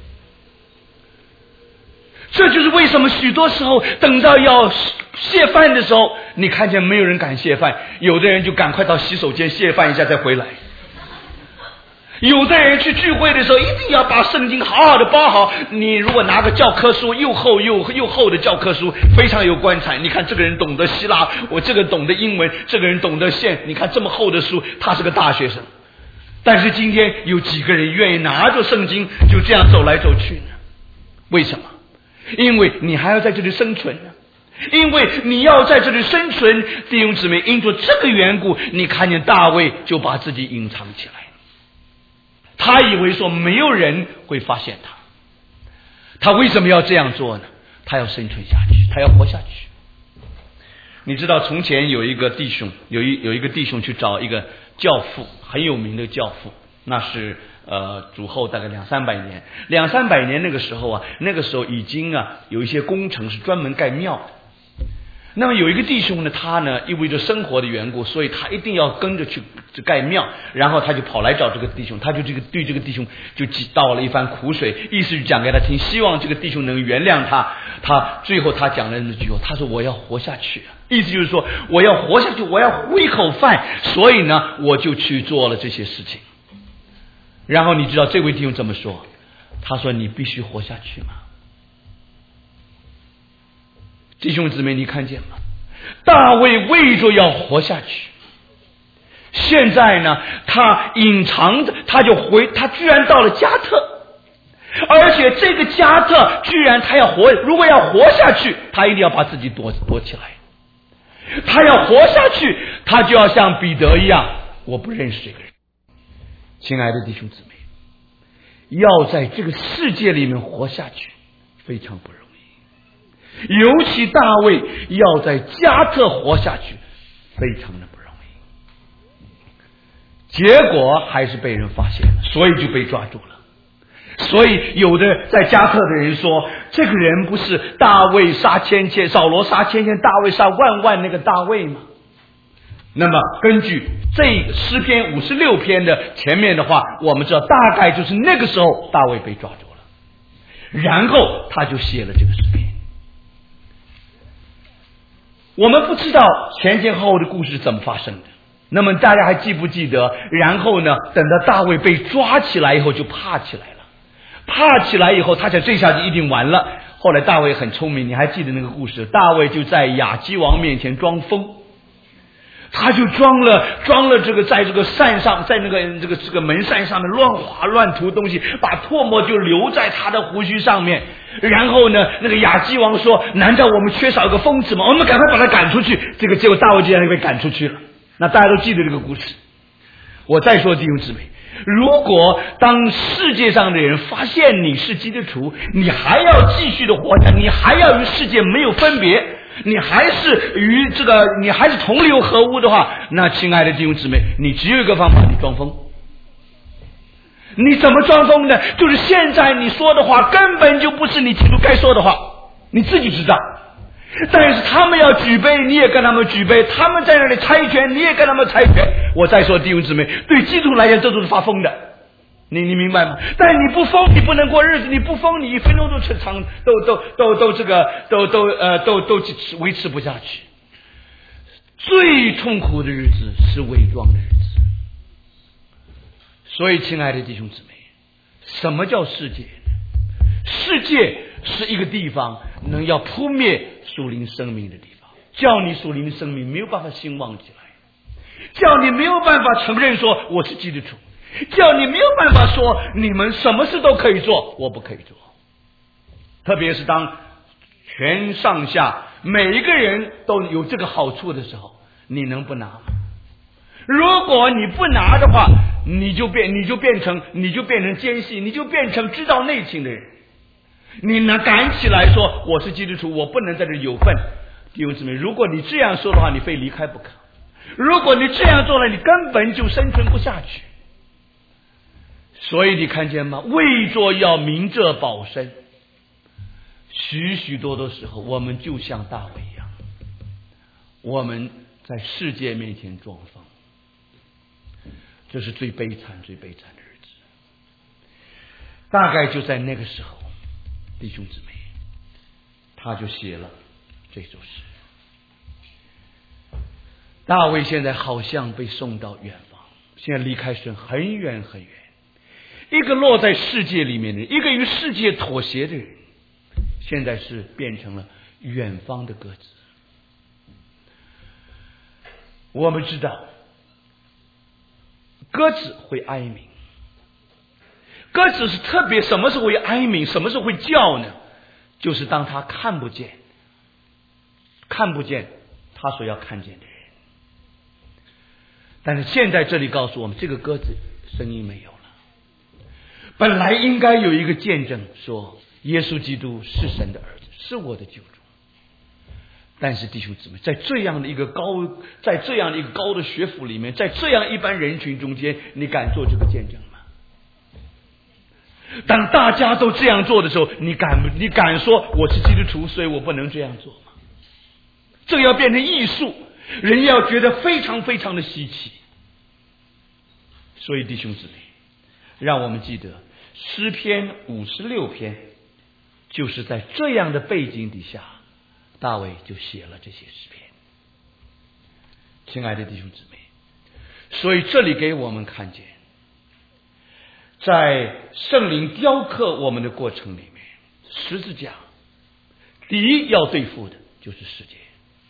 这就是为什么许多时候等到要谢饭的时候，你看见没有人敢谢饭，有的人就赶快到洗手间谢饭一下再回来。有的人去聚会的时候一定要把圣经好好的包好，你如果拿个教科书，又厚又又厚的教科书，非常有光彩。你看这个人懂得希腊，我这个懂得英文，这个人懂得线，你看这么厚的书，他是个大学生。但是今天有几个人愿意拿着圣经就这样走来走去呢？为什么？因为你还要在这里生存呢，因为你要在这里生存。弟兄姊妹，因着这个缘故，你看见大卫就把自己隐藏起来，他以为说没有人会发现他。他为什么要这样做呢？他要生存下去，他要活下去。你知道从前有一个弟兄，有一有一个弟兄去找一个教父，很有名的教父，那是呃，主后大概两三百年，两三百年那个时候啊，那个时候已经啊有一些工程是专门盖庙的。那么有一个弟兄呢，他呢因为着生活的缘故，所以他一定要跟着去盖庙，然后他就跑来找这个弟兄，他就这个对这个弟兄就倒了一番苦水，意思就讲给他听，希望这个弟兄能原谅他。他最后他讲了那句话，他说我要活下去，意思就是说我要活下去，我要糊一口饭，所以呢我就去做了这些事情。然后你知道这位弟兄怎么说？他说你必须活下去吗？弟兄姊妹，你看见吗？大卫为着要活下去，现在呢他隐藏着，他就回，他居然到了加特，而且这个加特居然他要活，如果要活下去，他一定要把自己躲躲起来。他要活下去，他就要像彼得一样，我不认识这个人。亲爱的弟兄姊妹，要在这个世界里面活下去非常不容易，尤其大卫要在加特活下去非常的不容易，结果还是被人发现了，所以就被抓住了。所以有的在加特的人说，这个人不是大卫杀千千，扫罗杀千千，大卫杀万万那个大卫吗？那么根据这诗篇五十六篇的前面的话，我们知道大概就是那个时候大卫被抓住了，然后他就写了这个诗篇。我们不知道前前后后的故事怎么发生的，那么大家还记不记得，然后呢等到大卫被抓起来以后就怕起来了，怕起来以后他想这下就一定完了。后来大卫很聪明，你还记得那个故事，大卫就在亚基王面前装疯， 他就装了装了这个在这个扇上，在那个这个这个门扇上面乱划乱涂东西，把唾沫就留在他的胡须上面。然后呢，那个亚基王说：“难道我们缺少一个疯子吗？我们赶快把他赶出去。”这个结果大卫就这样被赶出去了。那大家都记得这个故事。我再说弟兄姊妹，如果当世界上的人发现你是基督徒，你还要继续的活着，你还要与世界没有分别，你还是与这个你还是同流合污的话，那亲爱的弟兄姊妹，你只有一个方法，你装疯。你怎么装疯呢？就是现在你说的话根本就不是你基督该说的话，你自己知道。但是他们要举杯，你也跟他们举杯；他们在那里猜拳，你也跟他们猜拳。我再说弟兄姊妹，对基督徒来讲，这都是发疯的。你你明白吗？但你不疯，你不能过日子；你不疯，你一分钟都吃长，都都都都这个都都呃都都维持不下去。最痛苦的日子是伪装的日子。所以，亲爱的弟兄姊妹，什么叫世界？世界是一个地方能要扑灭属灵生命的地方，叫你属灵的生命没有办法兴旺起来，叫你没有办法承认说我是基督徒，叫你没有办法说你们什么事都可以做，我不可以做。特别是当全上下每一个人都有这个好处的时候，你能不拿吗？如果你不拿的话，你就变你就变成你就变成奸细，你就变成知道内情的人。你能敢起来说我是基督徒，我不能在这有份。弟兄姊妹，如果你这样说的话，你非离开不可。如果你这样做了，你根本就生存不下去。所以你看见吗？为着要明哲保身，许许多多时候我们就像大卫一样，我们在世界面前装疯，这是最悲惨最悲惨的日子。大概就在那个时候，弟兄姊妹，他就写了这首诗。大卫现在好像被送到远方，现在离开神很远很远，一个落在世界里面的人，一个与世界妥协的人，现在是变成了远方的鸽子。我们知道鸽子会哀鸣，鸽子是特别什么时候会哀鸣，什么时候会叫呢？就是当他看不见看不见他所要看见的人。但是现在这里告诉我们，这个鸽子声音没有了。本来应该有一个见证说耶稣基督是神的儿子，是我的救主。但是弟兄姊妹，在这样的一个高在这样的一个高的学府里面，在这样一般人群中间，你敢做这个见证吗？当大家都这样做的时候，你敢你敢说我是基督徒，所以我不能这样做吗？这要变成艺术，人要觉得非常非常的稀奇。所以弟兄姊妹，让我们记得诗篇五十六篇就是在这样的背景底下，大卫就写了这些诗篇。亲爱的弟兄姊妹，所以这里给我们看见，在圣灵雕刻我们的过程里面，十字架第一要对付的就是世界，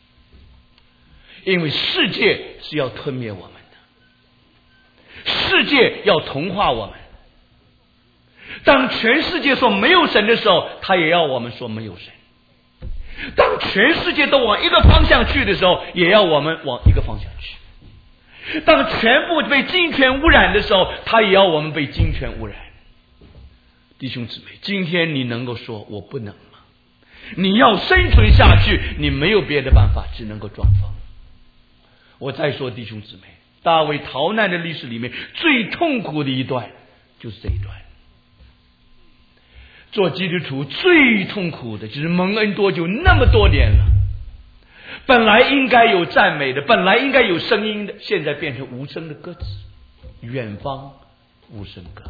因为世界是要吞灭我们的，世界要同化我们。当全世界说没有神的时候，他也要我们说没有神。当全世界都往一个方向去的时候，也要我们往一个方向去。当全部被金钱污染的时候，他也要我们被金钱污染。弟兄姊妹，今天你能够说我不能吗？你要生存下去，你没有别的办法，只能够装疯。我再说弟兄姊妹，大卫逃难的历史里面最痛苦的一段就是这一段。做基督徒最痛苦的就是蒙恩多久那么多年了，本来应该有赞美的，本来应该有声音的，现在变成无声的鸽子，远方无声歌。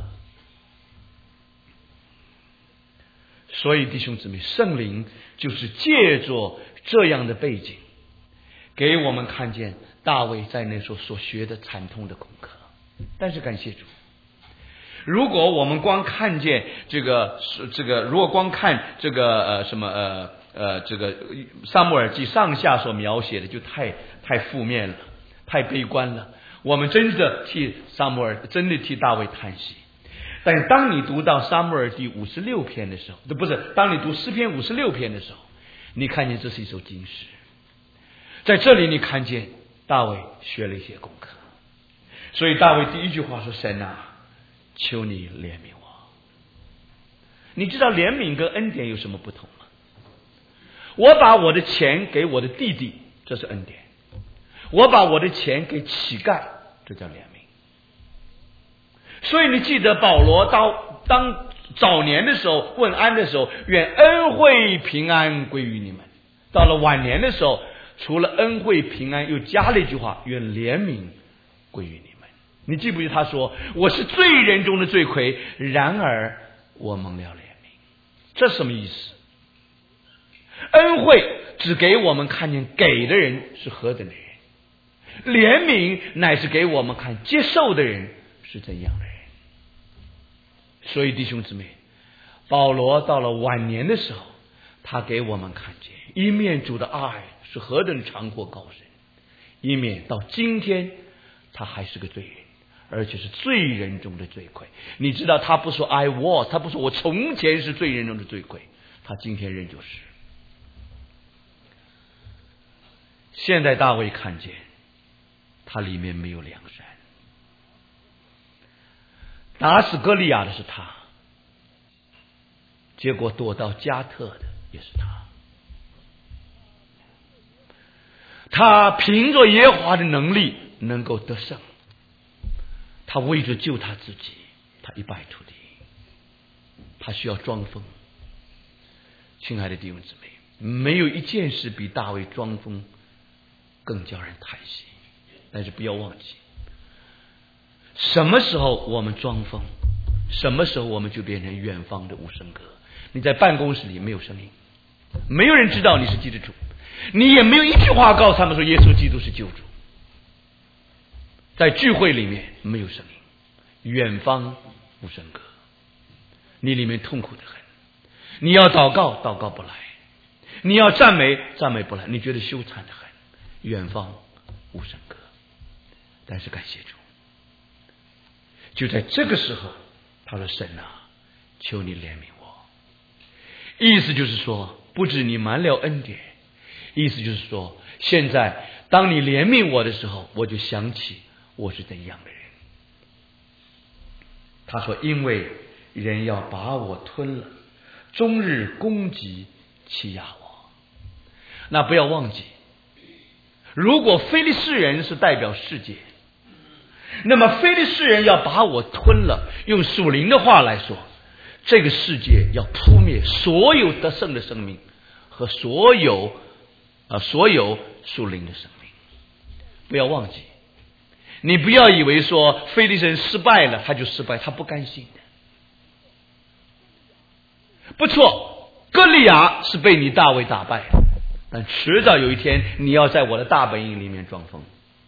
所以弟兄姊妹，圣灵就是借着这样的背景给我们看见大卫在那时候所学的惨痛的功课。但是感谢主，如果我们光看见这个这个如果光看这个呃什么呃呃这个撒母耳记上下所描写的就太太负面了， 太悲观了。我们真的替撒母耳，真的替大卫叹息。但是当你读到撒母耳第五十六篇的时候，不是，当你读诗篇五十六篇的时候，你看见这是一首经诗。在这里你看见大卫学了一些功课。所以大卫第一句话说：神啊，求你怜悯我。你知道怜悯跟恩典有什么不同吗？我把我的钱给我的弟弟，这是恩典；我把我的钱给乞丐，这叫怜悯。所以你记得保罗到当早年的时候问安的时候，愿恩惠平安归于你们。到了晚年的时候，除了恩惠平安，又加了一句话：愿怜悯归于你们。你记不记得他说：我是罪人中的罪魁，然而我蒙了怜悯。这什么意思？恩惠只给我们看见给的人是何等的人，怜悯乃是给我们看接受的人是怎样的人。所以弟兄姊妹，保罗到了晚年的时候，他给我们看见一面主的爱是何等长阔高深，一面到今天他还是个罪人，而且是罪人中的罪魁。你知道他不说 I was， 他不说我从前是罪人中的罪魁，他今天仍旧是。现在大卫看见他里面没有良善，打死歌利亚的是他，结果躲到加特的也是他。他凭着耶和华的能力能够得胜，他为着救他自己，他一败涂地，他需要装疯。亲爱的弟兄姊妹，没有一件事比大卫装疯更叫人叹息。但是不要忘记，什么时候我们装疯，什么时候我们就变成远方的无声歌。你在办公室里没有声音，没有人知道你是基督徒，你也没有一句话告诉他们说耶稣基督是救主。在聚会里面没有声音，远方无声歌，你里面痛苦的很。你要祷告，祷告不来；你要赞美，赞美不来。你觉得羞惭的很，远方无声歌。但是感谢主，就在这个时候，他说：神啊，求你怜悯我。意思就是说，不止你满了恩典，意思就是说，现在当你怜悯我的时候，我就想起我是怎样的人。他说：因为人要把我吞了，终日攻击欺压我。那不要忘记，如果非利士人是代表世界，那么非利士人要把我吞了，用属灵的话来说，这个世界要扑灭所有得胜的生命和所有啊所有属灵的生命。不要忘记，你不要以为说非利士人失败了他就失败，他不甘心的。不错，歌利亚是被你大卫打败的，但迟早有一天你要在我的大本营里面装疯。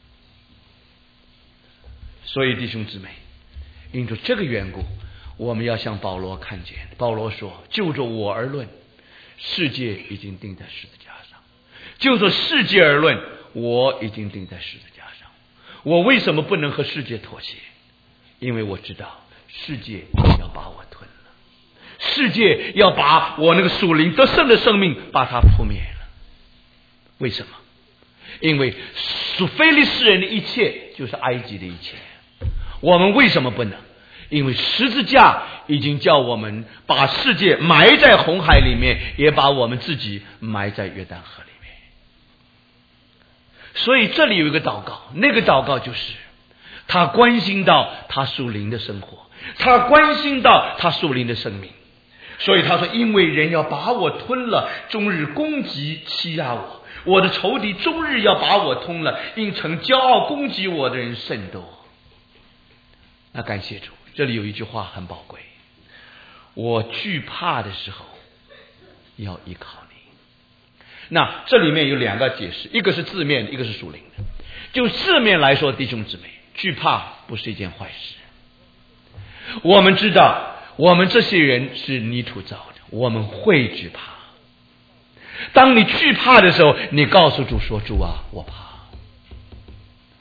所以弟兄姊妹，因着这个缘故，我们要向保罗看见。保罗说：就着我而论，世界已经钉在十字架上；就着世界而论，我已经钉在十字架上。我为什么不能和世界妥协？因为我知道世界要把我吞了，世界要把我那个属灵得胜的生命把它扑灭了。为什么？因为属非利士人的一切就是埃及的一切。我们为什么不能？因为十字架已经叫我们把世界埋在红海里面，也把我们自己埋在约旦河里面。所以这里有一个祷告，那个祷告就是他关心到他属灵的生活，他关心到他属灵的生命。所以他说：因为人要把我吞了，终日攻击欺压我，我的仇敌终日要把我吞了，因曾骄傲攻击我的人甚多。那感谢主，这里有一句话很宝贵：我惧怕的时候要依靠你。那这里面有两个解释，一个是字面，一个是属灵的。就字面来说，弟兄姊妹，惧怕不是一件坏事。我们知道我们这些人是泥土造的，我们会惧怕。当你惧怕的时候，你告诉主说：主啊，我怕。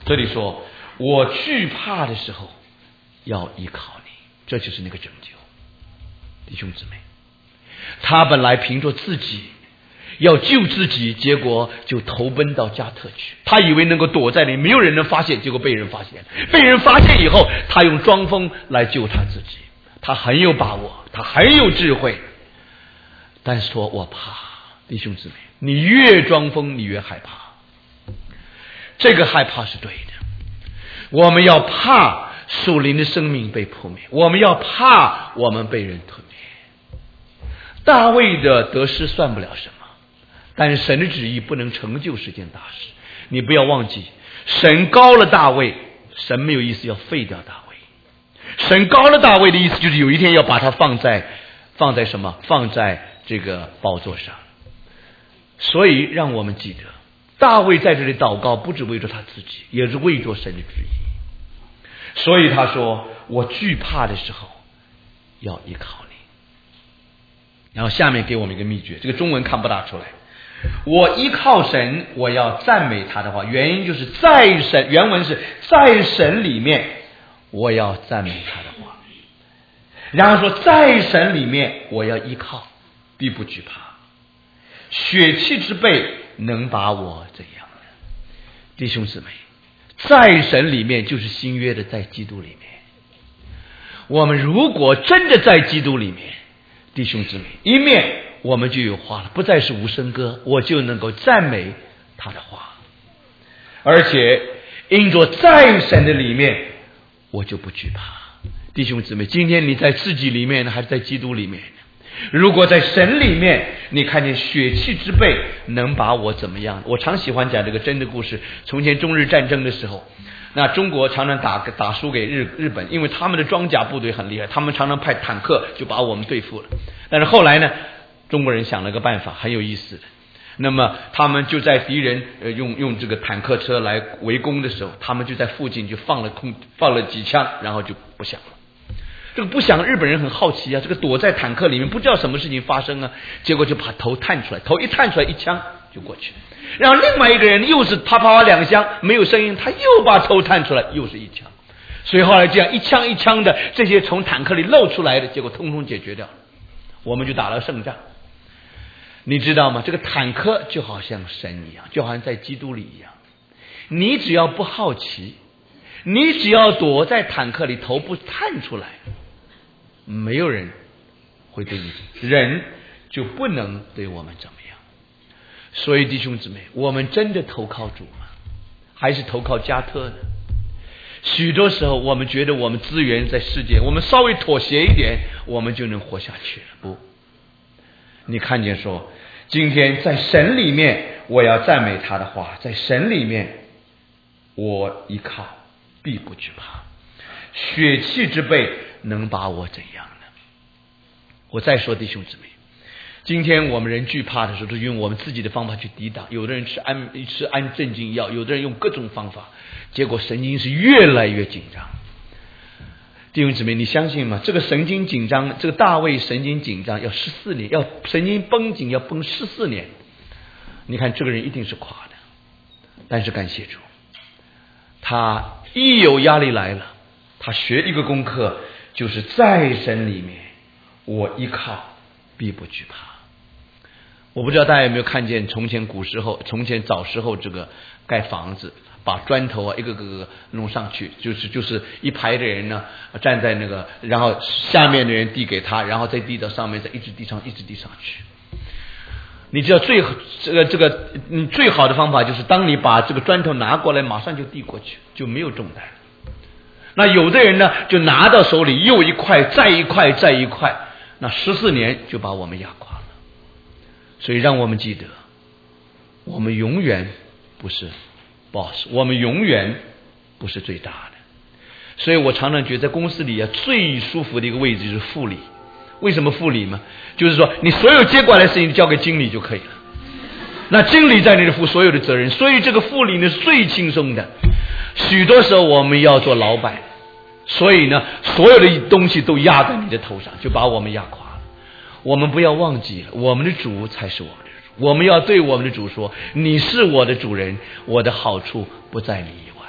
这里说我惧怕的时候要依靠你，这就是那个拯救。弟兄姊妹，他本来凭着自己要救自己，结果就投奔到加特去。他以为能够躲在里，没有人能发现，结果被人发现。被人发现以后，他用装疯来救他自己。他很有把握，他很有智慧，但是说我怕。弟兄姊妹，你越装疯，你越害怕。这个害怕是对的。我们要怕属灵的生命被破灭，我们要怕我们被人吞灭。大卫的得失算不了什么，但是神的旨意不能成就是件大事。你不要忘记，神高了大卫，神没有意思要废掉大卫。神高了大卫的意思就是有一天要把他放在放在什么？放在这个宝座上。所以让我们记得，大卫在这里祷告不只为着他自己，也是为着神的旨意。所以他说我惧怕的时候要依靠你。然后下面给我们一个秘诀，这个中文看不大出来。我依靠神，我要赞美他的话，原因就是在神，原文是在神里面我要赞美他的话。然后说在神里面我要依靠，必不惧怕。血气之辈能把我怎样呢？弟兄姊妹，在神里面就是新约的在基督里面。我们如果真的在基督里面，弟兄姊妹，一面我们就有话了，不再是无声歌，我就能够赞美他的话。而且因着在神的里面，我就不惧怕。弟兄姊妹，今天你在自己里面呢，还是在基督里面？如果在神里面，你看见血气之辈能把我怎么样？我常喜欢讲这个真的故事。从前中日战争的时候，那中国常常打打输给日日本，因为他们的装甲部队很厉害，他们常常派坦克就把我们对付了。但是后来呢，中国人想了个办法，很有意思的。那么他们就在敌人呃用用这个坦克车来围攻的时候，他们就在附近就放了空放了几枪，然后就不响了。这个不想，日本人很好奇啊，这个躲在坦克里面不知道什么事情发生啊，结果就把头探出来，头一探出来，一枪就过去。然后另外一个人又是啪啪啪两枪没有声音，他又把头探出来，又是一枪。所以后来这样一枪一枪的这些从坦克里露出来的，结果通通解决掉了，我们就打了胜仗。你知道吗？这个坦克就好像神一样，就好像在基督里一样。你只要不好奇，你只要躲在坦克里，头部探出来，没有人会对你，人就不能对我们怎么样。所以弟兄姊妹，我们真的投靠主吗？还是投靠加特呢？许多时候我们觉得我们资源在世界，我们稍微妥协一点，我们就能活下去了。不，你看见说今天在神里面我要赞美他的话，在神里面我依靠，必不惧怕。血气之辈能把我怎样呢？我再说弟兄姊妹，今天我们人惧怕的时候，都用我们自己的方法去抵挡。有的人吃安吃安镇静药，有的人用各种方法，结果神经是越来越紧张。弟兄姊妹，你相信吗？这个神经紧张，这个大卫神经紧张要十四年，要神经绷紧要绷十四年。你看这个人一定是垮的，但是感谢主，他一有压力来了，他学一个功课，就是在神里面我依靠，必不惧怕。我不知道大家有没有看见从前古时候，从前早时候这个盖房子，把砖头啊一个个个弄上去，就是就是一排的人呢站在那个，然后下面的人递给他，然后再递到上面，再一直递上，一直递上去。你知道最这个这个嗯最好的方法就是，当你把这个砖头拿过来，马上就递过去，就没有重担。那有的人呢，就拿到手里又一块，再一块，再一块，那十四年就把我们压垮了。所以让我们记得，我们永远不是 boss， 我们永远不是最大的。所以我常常觉得在公司里啊，最舒服的一个位置就是副理。为什么副理嘛？就是说你所有接过来的事情交给经理就可以了，那经理在那里负所有的责任，所以这个副理呢是最轻松的。许多时候我们要做老板，所以呢所有的东西都压在你的头上，就把我们压垮了。我们不要忘记了，我们的主才是我们的主。我们要对我们的主说，你是我的主人，我的好处不在你以外。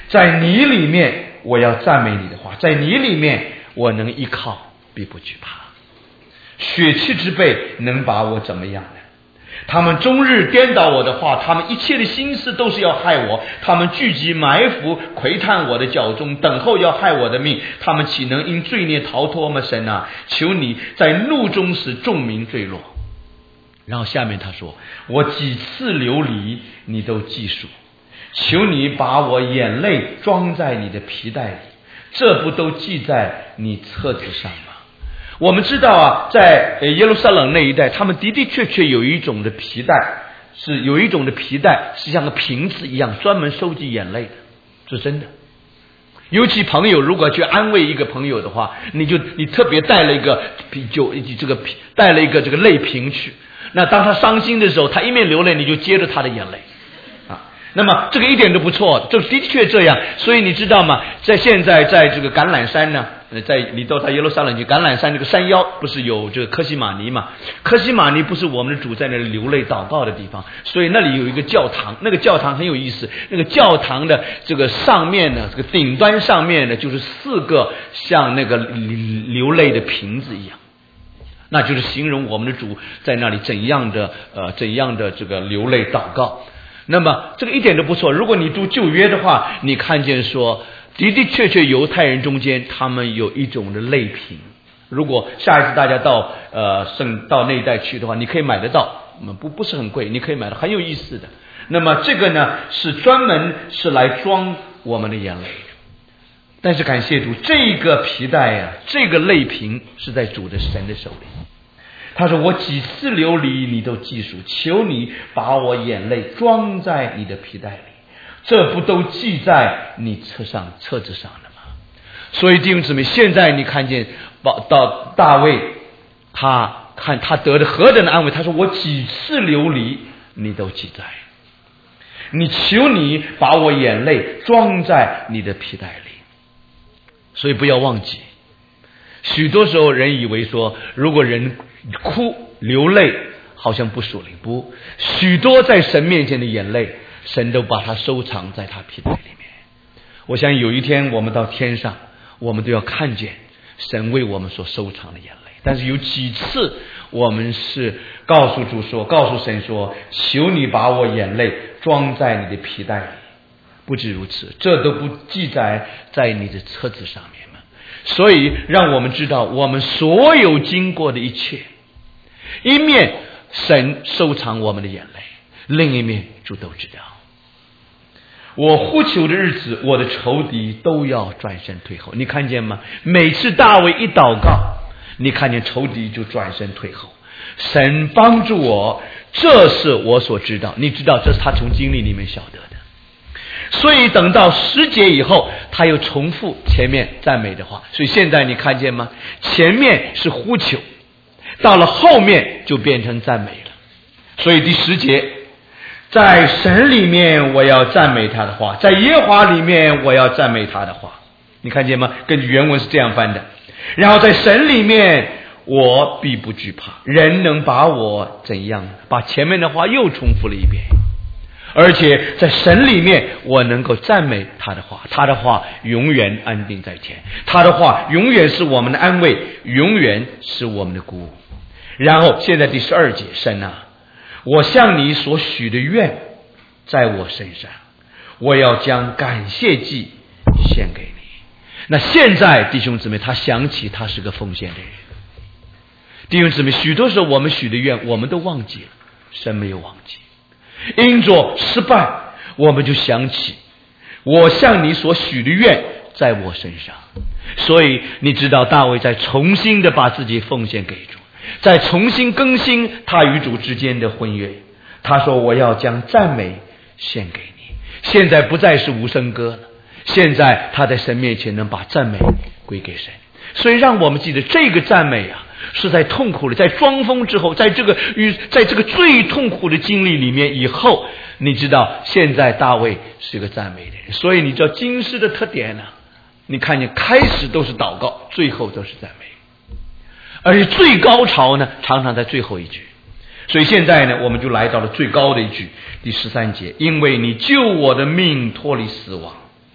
在你里面我要赞美你的话，在你里面我能依靠，必不惧怕。血气之辈能把我怎么样呢？他们终日颠倒我的话，他们一切的心思都是要害我，他们聚集埋伏，窥探我的脚中，等候要害我的命。他们岂能因罪孽逃脱吗？神啊，求你在怒中使众民坠落。然后下面他说，我几次流离你都记数，求你把我眼泪装在你的皮带里，这不都记在你册子上吗？我们知道啊，在耶路撒冷那一带，他们的的确确有一种的皮带，是有一种的皮带是像个瓶子一样，专门收集眼泪的，是真的。尤其朋友如果去安慰一个朋友的话，你就你特别带了一个就这个带了一个这个泪瓶去，那当他伤心的时候，他一面流泪，你就接着他的眼泪啊。那么这个一点都不错，这的确这样。所以你知道吗？在现在在这个橄榄山呢，在你到他耶路撒冷去，橄榄山这个山腰不是有这个科西玛尼嘛？科西玛尼不是我们的主在那里流泪祷告的地方，所以那里有一个教堂，那个教堂很有意思。那个教堂的这个上面呢，这个顶端上面呢，就是四个像那个流泪的瓶子一样，那就是形容我们的主在那里怎样的呃怎样的这个流泪祷告。那么这个一点都不错。如果你读旧约的话，你看见说的的确确犹太人中间他们有一种的泪瓶，如果下一次大家到呃圣到那一带去的话，你可以买得到，不不是很贵，你可以买到，很有意思的。那么这个呢是专门是来装我们的眼泪的。但是感谢主，这个皮带啊，这个泪瓶是在主的神的手里。他说我几次流离你都记数，求你把我眼泪装在你的皮带里，这不都记在你册上册子上了吗？所以弟兄姊妹，现在你看见到大卫，他看他得的何等的安慰。他说我几次流离你都记在，你求你把我眼泪装在你的皮带里。所以不要忘记，许多时候人以为说，如果人哭流泪好像不属灵，不，许多在神面前的眼泪，神都把它收藏在他皮带里面。我想有一天我们到天上，我们都要看见神为我们所收藏的眼泪。但是有几次我们是告诉主说，告诉神说，求你把我眼泪装在你的皮带里。不止如此，这都不记载在你的册子上面吗？所以让我们知道我们所有经过的一切，一面神收藏我们的眼泪，另一面主都知道。我呼求的日子，我的仇敌都要转身退后。你看见吗？每次大卫一祷告，你看见仇敌就转身退后。神帮助我，这是我所知道。你知道，这是他从经历里面晓得的。所以等到十节以后，他又重复前面赞美的话。所以现在你看见吗？前面是呼求，到了后面就变成赞美了。所以第十节，在神里面我要赞美他的话，在耶和华里面我要赞美他的话。你看见吗？根据原文是这样翻的。然后在神里面我必不惧怕，人能把我怎样？把前面的话又重复了一遍。而且在神里面我能够赞美他的话，他的话永远安定在天，他的话永远是我们的安慰，永远是我们的鼓舞。然后现在第十二节，神啊，我向你所许的愿在我身上，我要将感谢祭献给你。那现在弟兄姊妹，他想起他是个奉献的人。弟兄姊妹，许多时候我们许的愿我们都忘记了，神没有忘记。因着失败，我们就想起我向你所许的愿在我身上。所以你知道大卫在重新的把自己奉献给主，在重新更新他与主之间的婚约。他说我要将赞美献给你。现在不再是无声歌了，现在他在神面前能把赞美归给神。所以让我们记得这个赞美啊，是在痛苦的，在装疯之后，在这个与在这个最痛苦的经历里面以后，你知道现在大卫是个赞美的人。所以你知道经诗的特点呢、啊，你看见开始都是祷告，最后都是赞美，而且最高潮呢常常在最后一句。所以现在呢我们就来到了最高的一句，第十三节，因为你救我的命脱离死亡，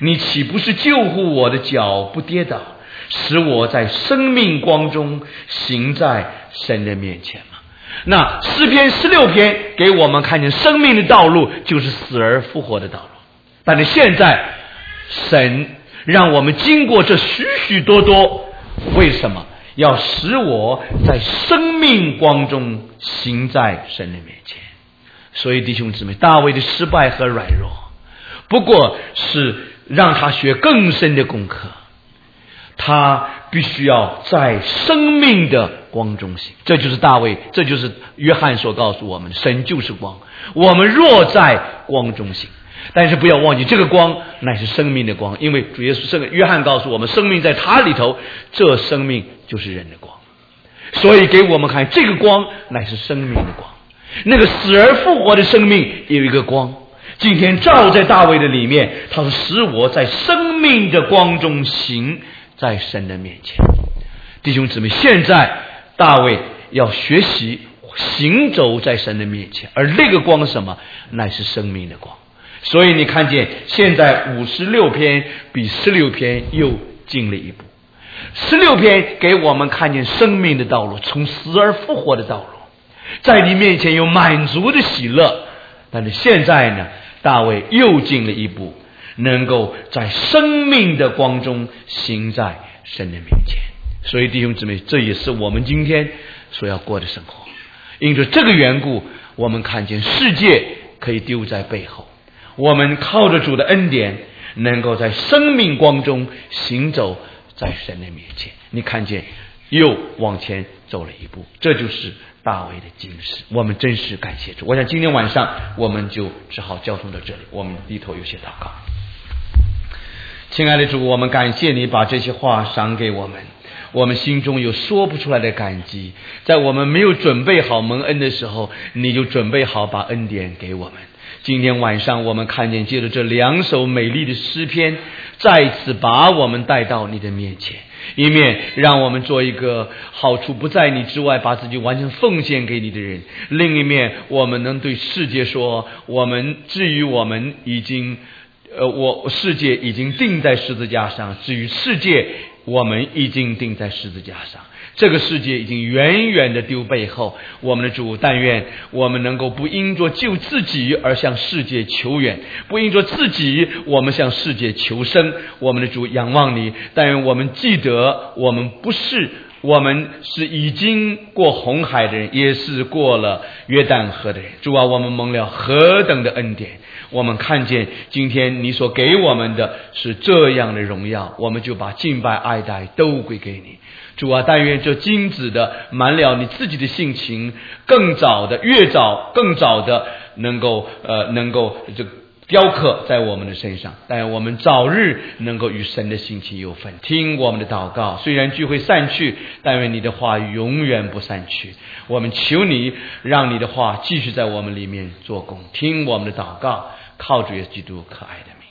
你岂不是救护我的脚不跌倒，使我在生命光中行在神的面前吗？那诗篇十六篇给我们看见生命的道路就是死而复活的道路，但是现在神让我们经过这许许多多，为什么要使我在生命光中行在神的面前？所以弟兄姊妹，大卫的失败和软弱不过是让他学更深的功课，他必须要在生命的光中行。这就是大卫，这就是约翰所告诉我们，神就是光，我们若在光中行。但是不要忘记，这个光乃是生命的光，因为主耶稣圣约翰告诉我们，生命在他里头，这生命就是人的光。所以给我们看，这个光乃是生命的光，那个死而复活的生命有一个光，今天照在大卫的里面，他说使我在生命的光中行在神的面前。弟兄姊妹，现在大卫要学习行走在神的面前，而那个光是什么？乃是生命的光。所以你看见现在五十六篇比十六篇又进了一步，十六篇给我们看见生命的道路，从死而复活的道路，在你面前有满足的喜乐。但是现在呢，大卫又进了一步，能够在生命的光中行在神的面前。所以弟兄姊妹，这也是我们今天所要过的生活。因着这个缘故，我们看见世界可以丢在背后，我们靠着主的恩典，能够在生命光中行走在神的面前。你看见又往前走了一步，这就是大卫的精神。我们真是感谢主。我想今天晚上我们就只好交通到这里，我们低头有些祷告。亲爱的主，我们感谢你把这些话赏给我们，我们心中有说不出来的感激。在我们没有准备好蒙恩的时候，你就准备好把恩典给我们。今天晚上我们看见借着这两首美丽的诗篇，再次把我们带到你的面前，一面让我们做一个好处不在你之外，把自己完全奉献给你的人；另一面我们能对世界说，我们至于我们已经呃，我世界已经钉在十字架上，至于世界我们已经钉在十字架上，这个世界已经远远的丢背后。我们的主，但愿我们能够不因着救自己而向世界求援，不因着自己我们向世界求生。我们的主，仰望你，但愿我们记得，我们不是我们是已经过红海的人，也是过了约旦河的人。主啊，我们蒙了何等的恩典，我们看见今天你所给我们的是这样的荣耀，我们就把敬拜爱戴都归给你。主啊，但愿这金子的满了你自己的性情，更早的越早更早的能够呃能够这个雕刻在我们的身上，但愿我们早日能够与神的性情有份。听我们的祷告，虽然聚会散去，但愿你的话语永远不散去。我们求你让你的话继续在我们里面做工。听我们的祷告，靠主耶稣基督可爱的名。